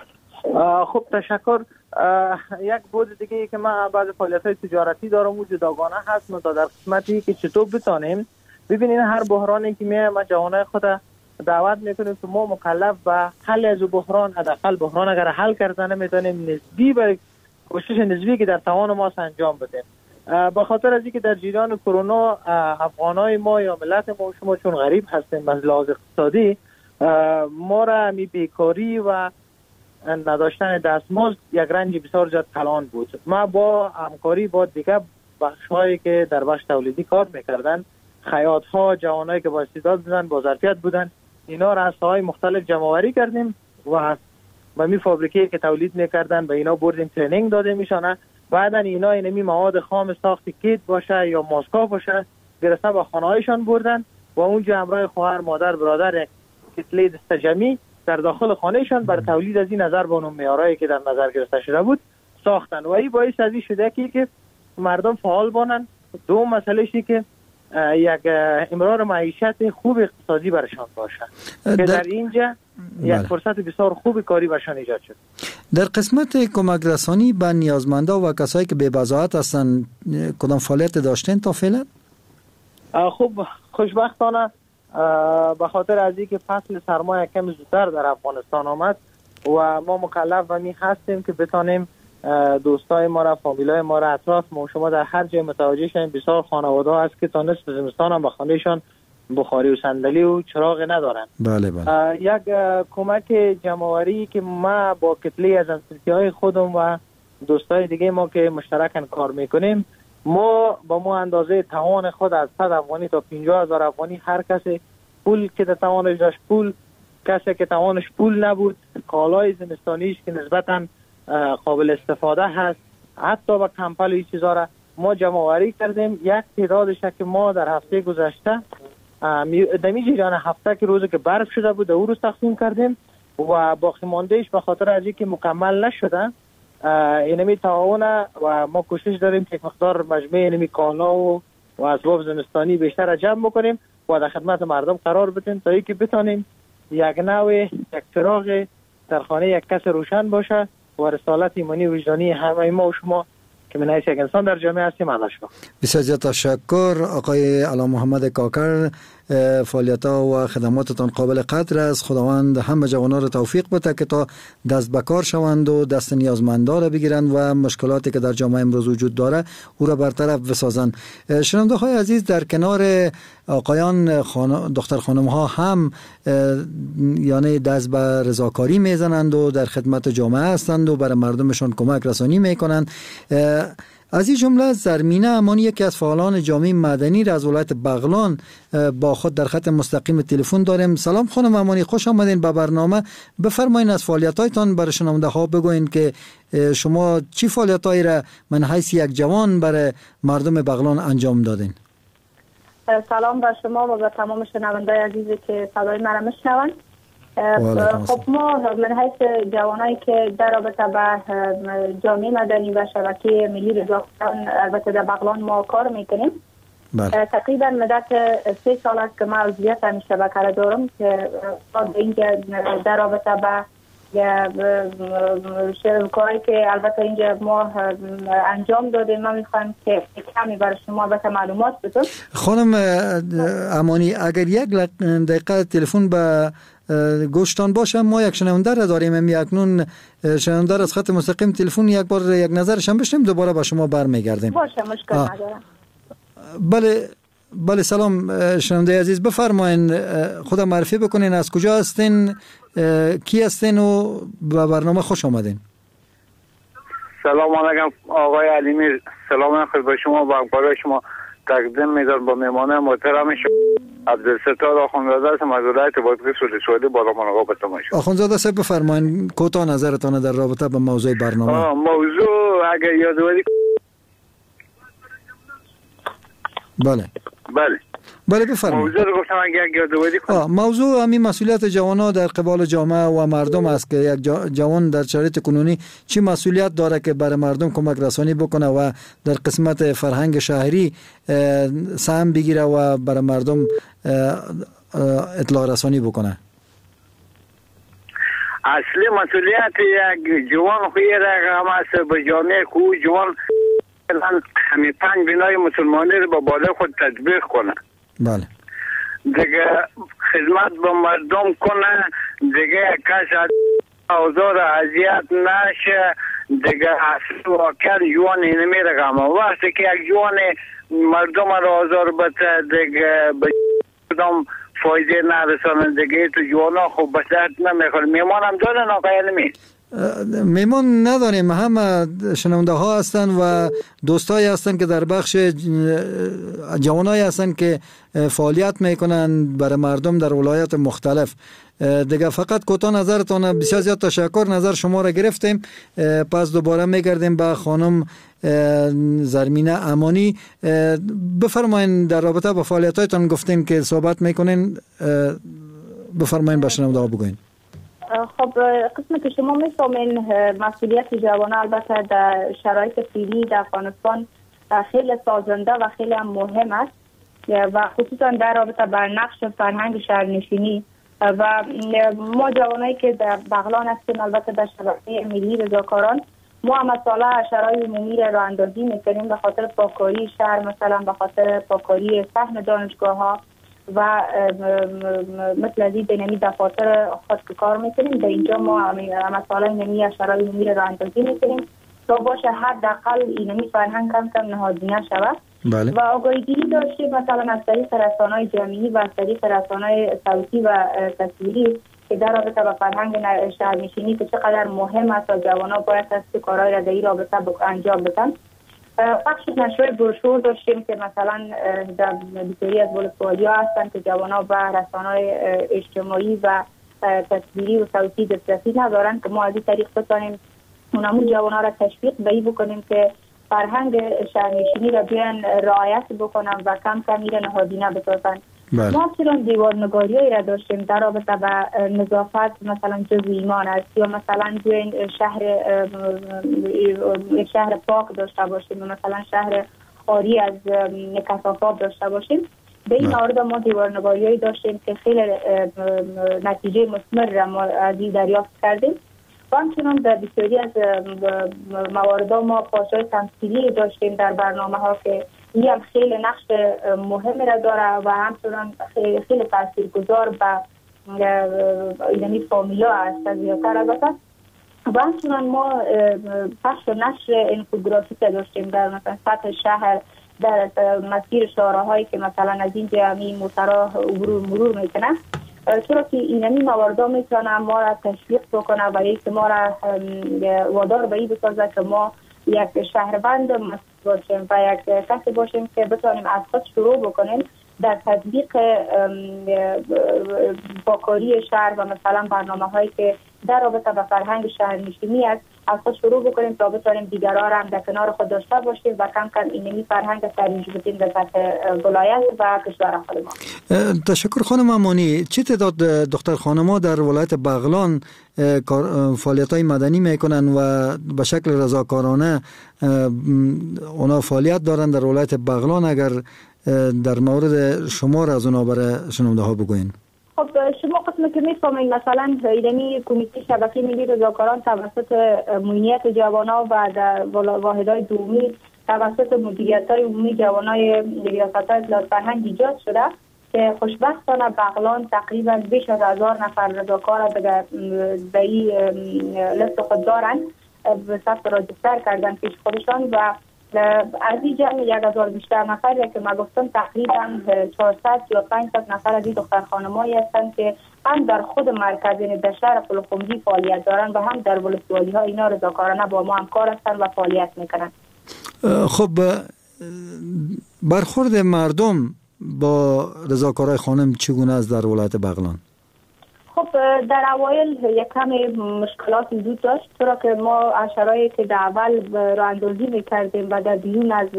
خب تشکر. یک بود دیگه که ما بعض فعالیت‌های تجارتی دارم و جداگانه هست، ما در قسمتی که چطور بتانیم ببینین هر بحرانی که میاد ما جوانای خود دعوت میکنیم که ما مکلف به حل از بحران، حداقل بحران اگر حل کردن نمیتونیم نسبی به کوشش نسبی که در توان ما انجام بدیم. به خاطر از اینکه در جریان کرونا افغانای ما یا ملت ما شما چون غریب هستیم از لحاظ اقتصادی، ما را می بیکاری و نداشتن دستمزد یک رنج بسیار زیاد کلان بود. ما با همکاری با دیگه بخش‌هایی که در بخش تولیدی کار میکردن، خیاط‌ها، جوانایی که با استعداد بودن، با ظرفیت بودن، اینا را از ساحه‌های مختلف جمع‌آوری کردیم و با می فابریکه‌ای که تولید میکردن به اینا بردیم، ترینینگ دادیم میشانه. بعدن اینا اینمی مواد خام ساخت کیت باشه یا ماسکا باشه گرفته با خانه‌هایشان بردن و اونجا همراه خواهر، مادر، برادر کتله دستجمی در داخل خانهشان بر تولید از این نظر با اون معیارایی که در نظر گرفته شده بود ساختن و این باعث از این شده که مردم فعال بانن. دو مسئله‌ای که یک امرار معیشت خوب اقتصادی برشان باشه که در اینجا یک فرصت بسیار خوب کاری برشان ایجاد شد. در قسمت کمک رسانی به نیازمندا و کسایی که بی بضاعت هستن کدام فعالیت داشتین تا فعلا؟ خوب، خوشبختانه به خاطر از اینکه فصل سرما کم زودتر در افغانستان آمد و ما مکلف و می هستیم که بتانیم دوستای ما را، فامیلای ما را، اطراف ما شما در هر جای متوجه شدیم بسیار خانواده ها هست که تا نصف زمستان هم به خانهشان بخاری و صندلی و چراغ ندارن. بله بله. یک کمک جمع‌آوری که ما با کتله از همسایه‌های خودم و دوستای دیگه ما که مشترکاً کار میکنیم، ما با ما اندازه توان خود از 100 افغانی تا 50,000 افغانی هر کسی پول که توانش داشت، پول کسی که توانش پول نبود، کالای زمستانیش که نسبتاً قابل استفاده هست، حتی با کمپل این چیزا را ما جمع‌آوری کردیم. یک تعدادش که ما در هفته گذشته دمی جریان هفته که روزی که برف شده بود او روز تقسیم کردیم و باقی ماندهش به خاطر از اینکه مکمل نشده اینمی تعاون و ما کوشش داریم که مقدار مجموعه اینمی کالا و اسباب زمستانی بیشتر جمع بکنیم و در خدمت مردم قرار بدیم تا اینکه بتانیم یک نوع یک چراغ در خانه یک کس روشن باشه و رسالت ایمانی و وجدانی همه ما و شما که من یک انسان در جامعه هستیم ادا شد. بسیار زیاد تشکر آقای علا محمد کاکر. فعالیت‌ها و خدماتتان قابل قدر است. خداوند همه جوانان را توفیق بده که تا دست به کار شوند و دست نیازمندان را بگیرند و مشکلاتی که در جامعه امروز وجود داره او را برطرف بسازند. شنونده های عزیز، در کنار آقایان دختر خانم ها هم یعنی دست به رضاکاری میزنند و در خدمت جامعه هستند و برای مردمشان کمک رسانی میکنند. از این جمله زرمینه امان یکی از فعالان جامعه مدنی را از ولایت بغلان با خود در خط مستقیم تلفن داریم. سلام خانم امانی، خوش آمدین به برنامه. بفرمایید از فعالیت‌هایتان برای شنونده ها بگوین که شما چی فعالیت‌هایی را من حیث یک جوان برای مردم بغلان انجام دادین؟ سلام بر شما و به تمام شنونده‌های عزیزی که صدای من میشنوند. خب ما من حیث جوانایی که در رابطه با جامعه مدنی و شبکه ملی رضاکاران البته در بغلان ما کار میکنیم. تقریبا مدت 3 سال است که ما عضویت این شبکه را دارم که اینجا در رابطه با کاری که البته اینجا ما انجام دادیم. ما میخوایم که کمی برای شما البته معلومات بدم. خانم امانی، اگر یک دقیقه تلفن به گوشتان باشه، ما یک شنونده را داریم، اکنون شنونده را از خط مستقیم تلفن یک بار یک نظرش هم بشنیم، دوباره به شما برمیگردیم. باشه، مشکل ندارم. بله سلام شنونده عزیز، بفرمایید خود معرفی بکنین، از کجا هستین، کی هستین و به برنامه خوش آمدین. سلام علیکم آقای علیمیر، سلام خیلی به شما و همکارای شما تقدیم می‌دارم با مهمان محترم شما. عبدالستار آخوندزاده هستم از ولایت بادغیس ولسوالی بالامرغاب به تماشا. آخوندزاده صاحب بفرمایید کوتاه نظرتان در رابطه با موضوع برنامه. موضوع اگر یادواری بله بفرمایید. موضوع رو گفتم اگر یادواری کنم. موضوع همین مسئولیت جوانان در قبال جامعه و مردم است که یک جوان در شرایط کنونی چی مسئولیت داره که برای مردم کمک رسانی بکنه و در قسمت فرهنگ شهری سهم بگیره و برای مردم اطلاع رسانی بکنه. اصلی مسئولیت یک جوان خوی رقم است به جامعه کو جوان همین 5 بنای مسلمانی رو با بالا خود تطبیق کنه. بله. دیگه خدمت به مردم کنه، دیگه کس از آزار اذیت نشه، دیگه اصل واقعا جوان اینمی رقم. وقتی که یک جوان مردم را آزار بده، دیگه به مردم فایده نرسانندگی تو جوانا خوب به درد نمیخوره. میمان هم دارن آقای علمی؟ میمان نداریم، هم شنونده ها هستن و دوستایی هستن که در بخش جوانایی هستن که فعالیت میکنن برای مردم در ولایت مختلف. دیگه فقط کوتاه نظرتون. بسیار زیاد تشکر، نظر شما را گرفتیم. پس دوباره میگردیم به خانم زرمینه امانی. بفرمایین، در رابطه با فعالیتاتون گفتین که صحبت میکنین، بفرمایین به شنونده ها بگوین. خب قسمت که شما میفهمین مسئولیت جوان البته در شرایط فعلی در افغانستان خیلی سازنده و خیلی مهم است و خصوصا در رابطه با نقش فرهنگ شهرنشینی و ما جوانایی که در بغلان هستیم، البته در شبکه ملی رضاکاران، ما هم مسائل شرایط عمومی را اندازی میکنیم به خاطر پاککاری شهر، مثلا به خاطر پاککاری صحن دانشگاه ها و مثل از این بینمی دفاتر خود که کار میکنیم. در اینجا ما مسائل اینمی شرایط عمومی را اندازی میکنیم تا باشه حداقل اینمی فرهنگ کم کم نهادینه شود. بله. و آگاهیگیری داشتیم مثلا از طریق رسانه‌های جمعی و از طریق رسانه‌های صوتی و تصویری که در رابطه با فرهنگ شهرنشینی که چقدر مهم است و جوانان باید از کارهای را در این رابطه انجام بدن. بخش نشر بروشور داشتیم که مثلا در بسیاری از ولسوالی‌ها هستن که جوانان به رسانه‌های اجتماعی و تصویری و صوتی دسترسی ندارن که ما از این طریق بتونیم اونمون جوانان را تشویق به این بکنیم که فرهنگ شهرنشینی را بیان رعایت بکنن و کم کم را نهادینه بسازن. ما چرا دیوارنگاری‌هایی را داشتیم در رابطه با نظافت، مثلا جزء ایمان است، یا مثلا بیاین شهر پاک داشته باشیم، مثلا شهر خالی از کثافات داشته باشیم. به این مورد ما دیوارنگاری‌هایی داشتیم که خیلی نتیجه مثمر را ما از این دریافت کردیم. و همچنان در بسیاری از موارد ما پاشای تمثیلی داشتیم در برنامه ها که این هم خیلی نقش مهمی را داره و همچنان خیلی تاثیرگذار به اینمی فامیلا است زیادتر البته. و همچنان ما پخش و نشر انفوگرافیک داشتیم در مثلا سطح شهر، در مسیر شارع‌هایی که مثلا از اینجا همین موترها مرور میکنن، چرا که اینمی موارد میتونه ما را تشویق بکنه و یک ما را وادار به این بسازه که ما یک شهروند باشیم و یک کسی باشیم که بتونیم از خود شروع بکنیم در تطبیق پاککاری شهر و مثلا برنامه هایی که در رابطه با فرهنگ شهرنشینی است از خود شروع بکنیم تا بتونیم دیگران را هم در کنار خود داشته باشیم و کم کم اینمی فرهنگ ترویج بدیم در سطح ولایت و کشور خود ما. تشکر خانم امانی. چه تعداد دختر خانم‌ها در ولایت بغلان فعالیت‌های مدنی میکنن و به شکل رضاکارانه اونا فعالیت دارن در ولایت بغلان؟ اگر در مورد شمار از اونا برای شنونده ها بگوین. خب شما قسمی که میفهمید مثلا ایرانی کمیته شبکه ملی رضاکاران توسط معینیت جوانان و در واحدهای دومی توسط مدیریت‌های عمومی جوانای ریاست اطلاعات فرهنگ ایجاد شده که خوشبختانه بغلان تقریبا بیش از 1000 نفر رضاکار به این لیست خود دارند، به ثبت راجستر کردن پیش خودشان و از این جمع 1000 بیشتر نفر که ما گفتم تقریبا 400 یا 500 نفر از این دختر خانمایی هستند که هم در خود مرکز یعنی در شهر قلقمدی فعالیت دارند و هم در ولسوالی ها اینا رضاکارانه با ما همکار هستند و فعالیت میکنند. خب برخورد مردم با رضاکارای خانم چگونه است در ولایت بغلان؟ خب در اوایل یک کمی مشکلات وجود داشت، چرا که ما شرایطی که در اول راه اندازی میکردیم و در بیرون از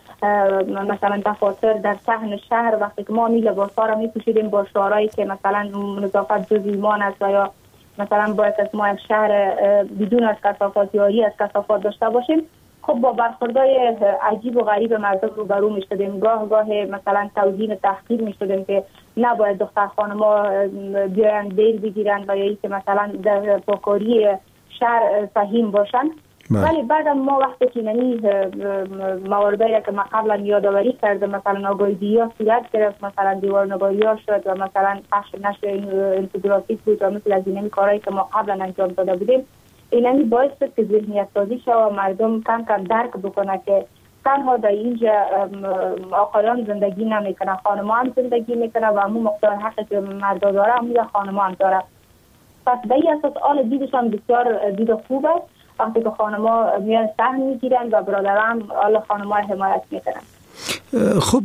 مثلا دفاتر در صحن شهر وقتی که ما می لباسا را میپوشیدیم با شعارهایی که مثلا نظافت جز ایمان است و یا مثلا باید از ما یک شهر بدون از کثافات یاری از کثافات داشته باشیم، خب با برخوردهای عجیب و غریب مردم روبرو میشدیم. گاه مثلا توهین تحقیر میشدیم که نباید دختر خانم‌ها بیاین دیر بگیرن و یا اینکه مثلا در پاککاری شهر فهیم باشن. ولی بعد ما وقتی که یعنی مواردی که ما قبلا یادآوری کردم مثلا آگاهی‌ها صورت گرفت، مثلا دیوارنگاری‌ها شد و مثلا پخش نشر انفوگرافیک بود و مثل از این کارهایی که ما قبلا انجام داده بودیم، اینمی باعث شد که ذهنیت سازی شد و مردم کم کم درک بکنه که تنها در اینجا آقایان زندگی نمیکنه، خانم‌ها هم زندگی میکنه و همون مقدار حقی که مردا داره همون خانم‌ها هم داره. پس به این اساس آل دیدش هم بسیار دید خوبه وقتی که خانم‌ها میان سهم میگیرن و برادران هم آل خانم‌ها حمایت میکنن. خب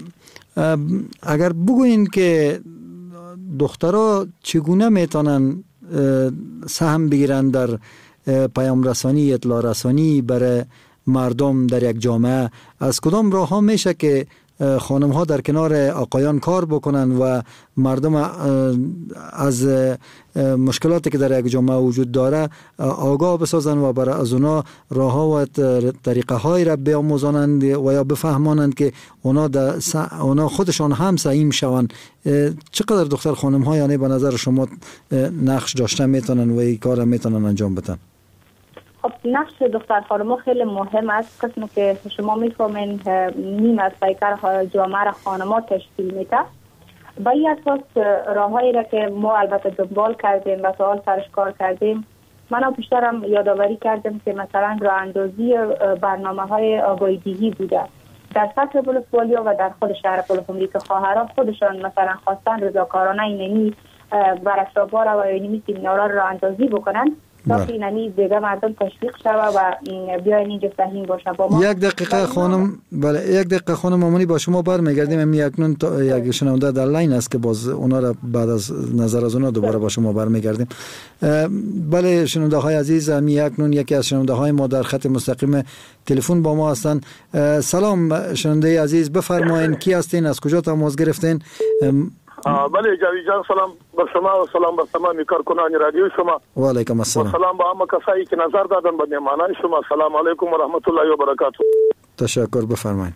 اگر بگوین که دخترها چگونه میتونن سهم بگیرن در پیام رسانی، اطلاع رسانی برای مردم در یک جامعه، از کدام راه ها میشه که خانم ها در کنار آقایان کار بکنن و مردم از مشکلاتی که در یک جامعه وجود داره آگاه بسازن و برای از اونا راه ها و طریقه های را بیاموزانند و یا بفهمانند که اونا خودشان هم سعی شوند. چقدر دختر خانم ها یعنی به نظر شما نقش داشته میتونن و این کار را میتونن انجام بدن؟ خب نقش دختر خانم‌ها خیلی مهم است. قسمی که شما میفهمین نیم از پیکر جامعه را خانم‌ها تشکیل میده. با این اساس راههایی را که ما البته دنبال کردیم و سوال سرش کار کردیم، من بیشترم یادآوری کردم که مثلا راه اندازی برنامه‌های آگاهی‌دهی بوده در سطح ولسوالی‌ها و در خود شهر پلخمری که خواهران خودشان مثلا خواستن رضاکارانه اینمی ورشاب‌ها و اینمی سمینارها را اندازی بکنن تا که اینمی دیگه مردم تشویق شود و بیاین اینجا فهیم باشه. با ما یک دقیقه خانم، بله یک دقیقه خانم مامونی با شما برمیگردیم. اکنون یک شنونده در لاین است که باز اونا را بعد از نظر از اونا دوباره با شما برمیگردیم. بله شنونده های عزیز، اکنون یکی از شنونده های ما در خط مستقیم تلفن با ما هستند. سلام شنونده عزیز، بفرمایید کی هستین، از کجا تماس گرفتین؟ بله جاوید جان، سلام به شما و سلام به تمام کارکنان رادیو شما. و علیکم السلام. و سلام به همه کسایی که نظر دادن به مهمانان شما. سلام علیکم و رحمت الله و برکاته. تشکر، بفرمایید.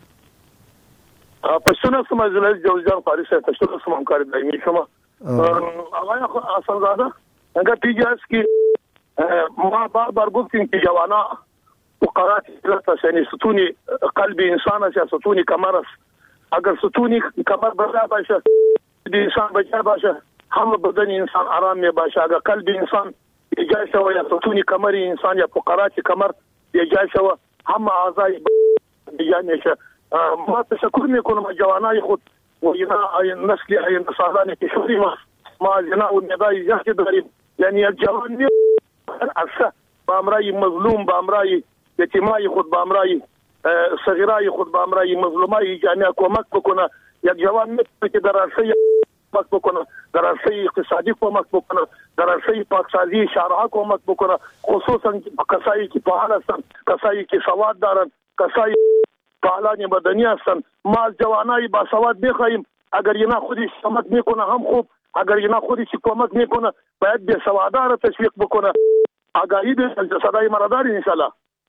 پشتون هستم از ولایت جوزجان پاریس، پشتون هستم همکار دائمی شما. آقای حسن‌زاده، اگر دیگه است که ما بار گفتیم که جوانا فقرات یعنی ستون قلب انسان است یا ستون کمر است. اگر ستون کمر بجا باشه انسان بجا باشه، همه بدن انسان آرام می باشه. اگر قلب انسان ایجاد شو یا ستون کمر انسان یا فقرات کمر ایجاد شو، همه اعضای بیان میشه. ما تشکر میکنم از جوانای خود و اینا نسلی نسالان کشوری ما جنا و ندای زیاد داریم. یعنی جوانی اصلا با امرای مظلوم، با امرای یتیمای خود، با امرای صغیرای خود، با امرای مظلومای جامعه کمک بکنه. یک جوان میتونه که در عرصه کمک بکنه، در عرصه اقتصادی کمک بکنه، در عرصه پاکسازی شهرها کمک بکنه، خصوصا کسایی که فعال هستن، کسایی که سواد دارن، کسایی فعالان مدنی هستن. ما از جوانای با سواد میخواهیم اگر اینا خودش کمک میکنه هم خوب، اگر اینا خودش کمک میکنه باید به سوادار را تشویق بکنه. آگاهی به صدای مراداری انشالله.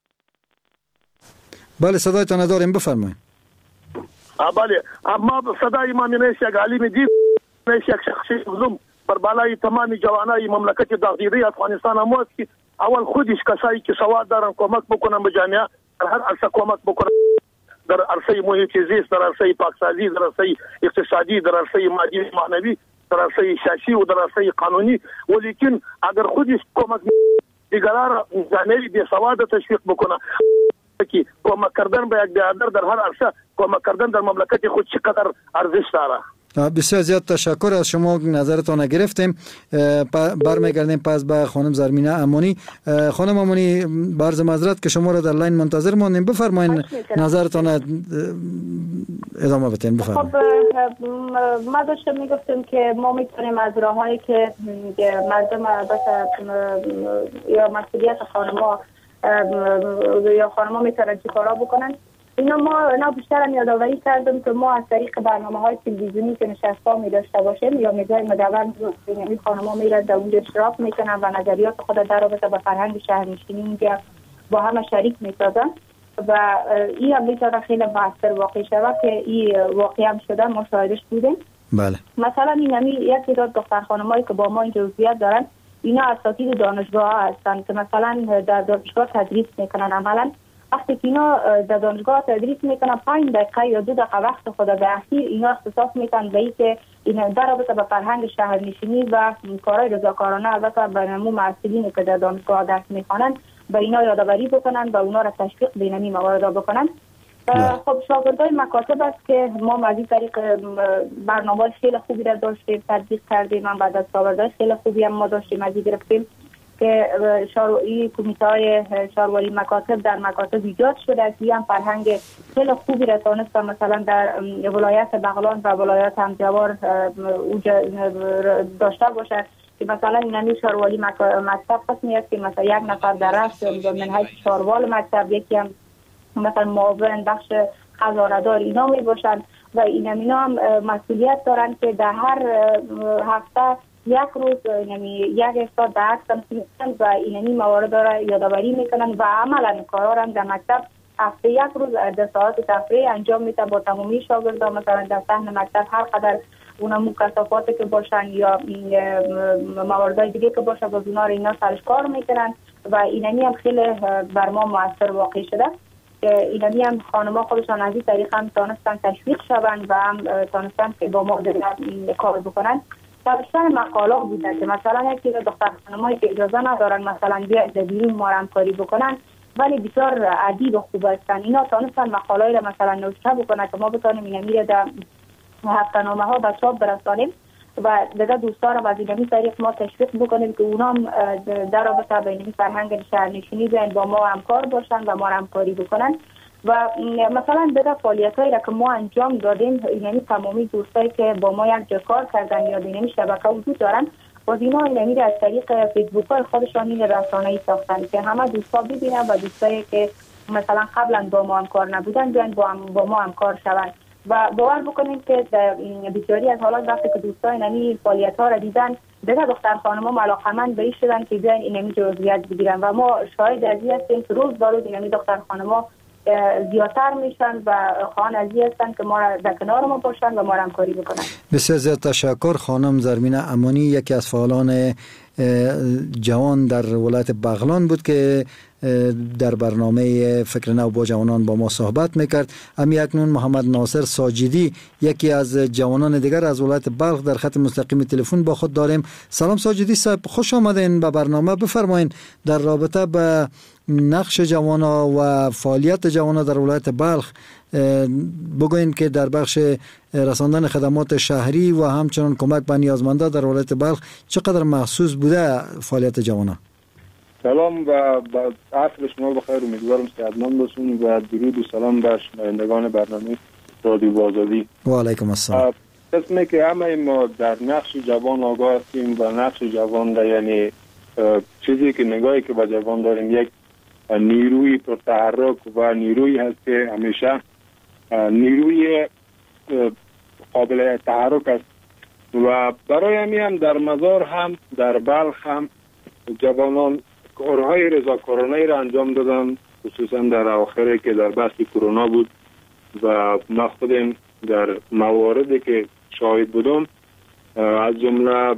بله صدایتان داریم، بفرمایید. بله اما صدای ما نیست یک عالم دین، نیست یک شخصی مظلوم بر بالای تمام جوانای مملکت داخلی افغانستان هم است که اول خودش کسایی که سواد دارن کمک بکنن به جامعه، در هر عرصه کمک بکنن، در عرصه محیط زیست، در عرصه پاکسازی، در عرصه اقتصادی، در عرصه مادی معنوی، در عرصه سیاسی و در عرصه قانونی. ولیکن اگر خودش کمک دیگران جامعه بی سواد تشویق بکنه که کمک کردن به یک برادر در هر عرصه، کمک کردن در مملکت خود چقدر ارزش داره. بسیار زیاد تشکر از شما، نظرتان گرفتیم. برمیگردیم پس به خانم زرمینه امانی. خانم امانی برز معذرت که شما را در لاین منتظر ماندیم، بفرمایید نظرتان ادامه بدین. بفرمایید. خب ما داشتم میگفتیم که ما میتونیم از راههایی که مردم یا مسئولیت خانم‌ها یا خانم‌ها میتونن چیکارا بکنن، اینا بیشتر هم یادآوری کردم که ما از طریق برنامه‌های تلویزیونی که نشست‌ها می داشته باشیم یا می‌گوی مدون این خانم‌ها میرن در اونجا اشتراک میکنن و نظریات خود در رابطه با فرهنگ شهرنشینی اینجا با هم شریک میسازن و این هم میتونه خیلی موثر واقع شود که این واقعی هم شده، ما شاهدش بودیم. بله. مثلا این یک تعداد دختر خانمایی که با ما این جزئیات دارن، اینا اساتید دانشگاه ها هستن که مثلا در دانشگاه تدریس میکنن. عملا وقتی که اینا در دانشگاه تدریس میکنن 5 دقیقه یا 2 دقیقه وقت خود به اخیر اینا اختصاص میکنن به اینکه اینا در رابطه با فرهنگ شهرنشینی و کارهای رضاکارانه البته به نمو مسئولین که در دانشگاه درس میخوانن به اینا یادآوری بکنن و اونا را تشویق به این موارد بکنن. خب شاگردای مکاتب است که ما از این طریق برنامه خیلی خوبی را داشتیم، تطبیق کردیم. من بعد از شاگردای خیلی خوبی هم ما داشتیم از این گرفتیم که شاروی کمیته های شاروالی مکاتب در مکاتب ایجاد شده که هم فرهنگ خیلی خوبی را تانستن مثلا در ولایت بغلان و ولایت همجوار داشته باشد که مثلا این شاروالی مکتب قسمی است که مثلا یک نفر در رفت من حیث شاروال مکتب، یکی هم مثلا معاون بخش خزانه‌دار اینا می باشن و اینا هم مسئولیت دارن که در هر هفته یک روز یعنی یک استاد درس میکنن و اینمی موارد را یادآوری میکنن و عملا کارا هم در مکتب هفته یک روز 2 ساعت تفریح انجام میده با تمامی شاگردان. مثلا در صحن مکتب هر قدر اونا مکاشفاتی که باشن یا مواردهای دیگه که باشه با اونا اینا سرش کار میکنن و اینمی هم خیلی بر ما موثر واقع شده که اینمی هم خانم‌ها خودشان از این طریق هم تانستن تشویق شوند و هم تانستن که با ما کار بکنن. نوشتن مقاله بوده که مثلا یکی دختر خانمایی که اجازه ندارن مثلا بیاید در بیرون ما را همکاری بکنن ولی بسیار ادیب و خوب هستن، اینا تانستن مقاله‌ای را مثلا نوشته بکنن که ما بتونیم اینمی را در هفته‌نامه ها به چاپ برسانیم و دیگه دوستان را از اینمی طریق ما تشویق بکنیم که اونا هم در رابطه با اینمی فرهنگ شهرنشینی بیاین با ما همکار باشن و ما را همکاری بکنن. و مثلا دیگه فعالیتایی را که ما انجام دادیم یعنی تمامی دوستایی که با ما یک جا کار کردن یا اینمی شبکه وجود دارن باز اینا اینمی را از طریق فیسبوک های خودشان این رسانه‌ای ساختن که همه دوستا ببینن و دوستایی که مثلا قبلا با ما همکار نبودن بیان با ما همکار شوند و باور بکنیم که بسیاری از حالات وقتی که دوستا اینمی فعالیت ها را دیدن دیگه دختر خانم‌ها علاقه‌مند به این شدن که بیان اینمی جزئیات بگیرن و ما شاهد از این هستیم که روز به روز اینمی دختر خانم‌ها زیادتر میشن و خواهان از این هستن که ما را در کنار ما باشن و ما را همکاری بکنن. بسیار زیاد تشکر. خانم زرمین امانی یکی از فعالان جوان در ولایت بغلان بود که در برنامه فکر نو با جوانان با ما صحبت میکرد. امی اکنون محمد ناصر ساجدی یکی از جوانان دیگر از ولایت بلخ در خط مستقیم تلفن با خود داریم. سلام ساجدی صاحب، خوش آمدین به برنامه. بفرمایین در رابطه به نقش جوانا و فعالیت جوانا در ولایت بلخ بگوین که در بخش رساندن خدمات شهری و همچنان کمک به نیازمندا در ولایت بلخ چقدر محسوس بوده فعالیت جوانا؟ سلام و با عصر شما بخیر، امیدوارم صحتمند باشین و درود و سلام به شنوندگان برنامه رادیو آزادی. و علیکم السلام. قسمی که همه ما در نقش جوان آگاه هستیم و نقش جوان یعنی چیزی که نگاهی که به جوان داریم یک نیروی پرتحرک و نیروی هست که همیشه نیروی قابل تحرک است و برای همین هم در مزار هم در بلخ هم جوانان کارهای رضاکارانه را انجام دادن، خصوصا در اواخر که در بحث کرونا بود و ما خودم در مواردی که شاهد بودم از جمله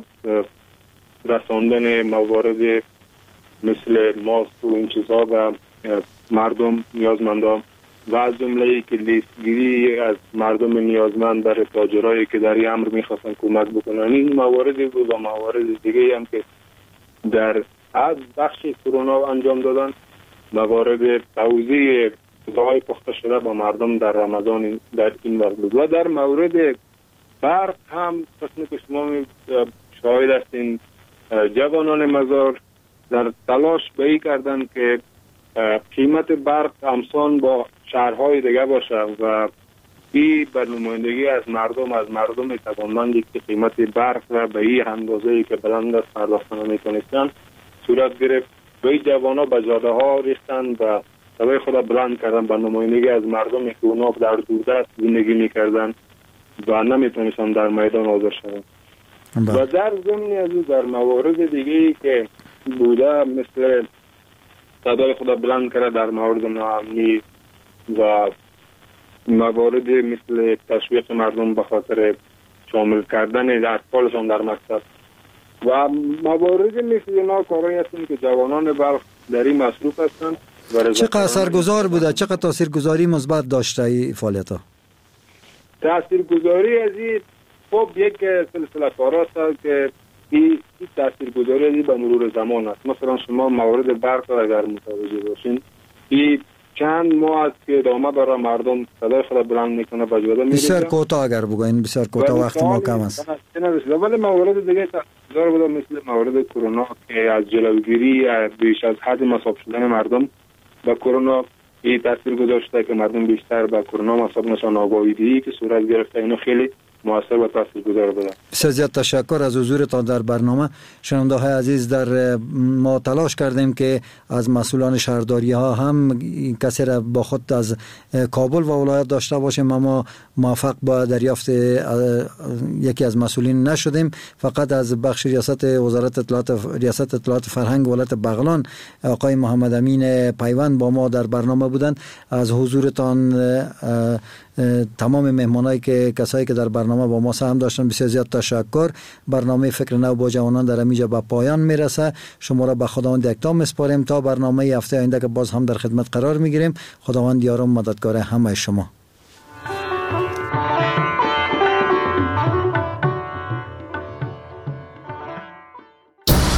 رساندن موارد مثل ماسک و این چیزها و مردم نیازمندان و از جمله که لیستگیری از مردم نیازمند برای تاجرایی که در این امر میخواستن کمک بکنن. این مواردی بود و موارد دیگه هم که در از بخش کرونا انجام دادن، موارد توزیع غذاهای پخته شده با مردم در رمضان در این وقت بود و در مورد برق هم قسمی که شما شاهد هستین جوانان مزار در تلاش به این کردن که قیمت برق همسان با شهرهای دیگه باشه و این به نمایندگی از مردم توانمندی که قیمت برق را به این اندازه‌ای که بلند است پرداخت نمی‌تونستن صورت گرفت و این جوانا به جاده ها ریختن و صدای خود بلند کردن به نمایندگی از مردمی که اونا در دوردست زندگی می‌کردن و نمی‌تونستن در میدان حاضر شدن. و در ضمن از در موارد دیگه‌ای که بوده مثل صدای خود بلند کرده در مورد ناامنی و موارد مثل تشویق مردم به خاطر شامل کردن اطفالشان در مکتب و موارد مثل اینا کارهایی هستن که جوانان بلخ در این مصروف هستند. چقدر اثرگذار بوده؟ چقدر تاثیرگذاری مثبت داشته این فعالیت ها؟ تاثیرگذاری از این خب یک سلسله کارات است که این تاثیرگذاری به مرور زمان است. مثلا شما موارد برق اگر متوجه باشین این چند ماه است که ادامه داره، مردم صدای خود بلند میکنه، بجوده میریزه. بسیار کوتاه اگر بگوین، بسیار کوتاه، وقت ما کم است. ولی موارد دیگه تاثیر بوده، مثل مورد کرونا که از جلوگیری بیش از حد مصاب شدن مردم با کرونا این تاثیر گذاشته که مردم بیشتر با کرونا مصاب نشن. آگاهی دهی که صورت گرفته اینو خیلی موثر و تاثیرگذار بوده. بسیار زیاد تشکر از حضورتان در برنامه. شنونده های عزیز، در ما تلاش کردیم که از مسئولان شهرداری ها هم کسی را با خود از کابل و ولایت داشته باشیم، اما موفق با دریافت یکی از مسئولین نشدیم. فقط از بخش ریاست اطلاعات فرهنگ ولایت بغلان آقای محمد امین پیوند با ما در برنامه بودند. از حضورتان تمام مهمانایی که کسایی که در برنامه با ما سهم داشتن بسیار زیاد تشکر. برنامه فکر نو با جوانان در اینجا به پایان میرسه. شما را به خداوند یکتا میسپاریم تا برنامه هفته آینده که باز هم در خدمت قرار میگیریم. خداوند یار و مددگار همه شما.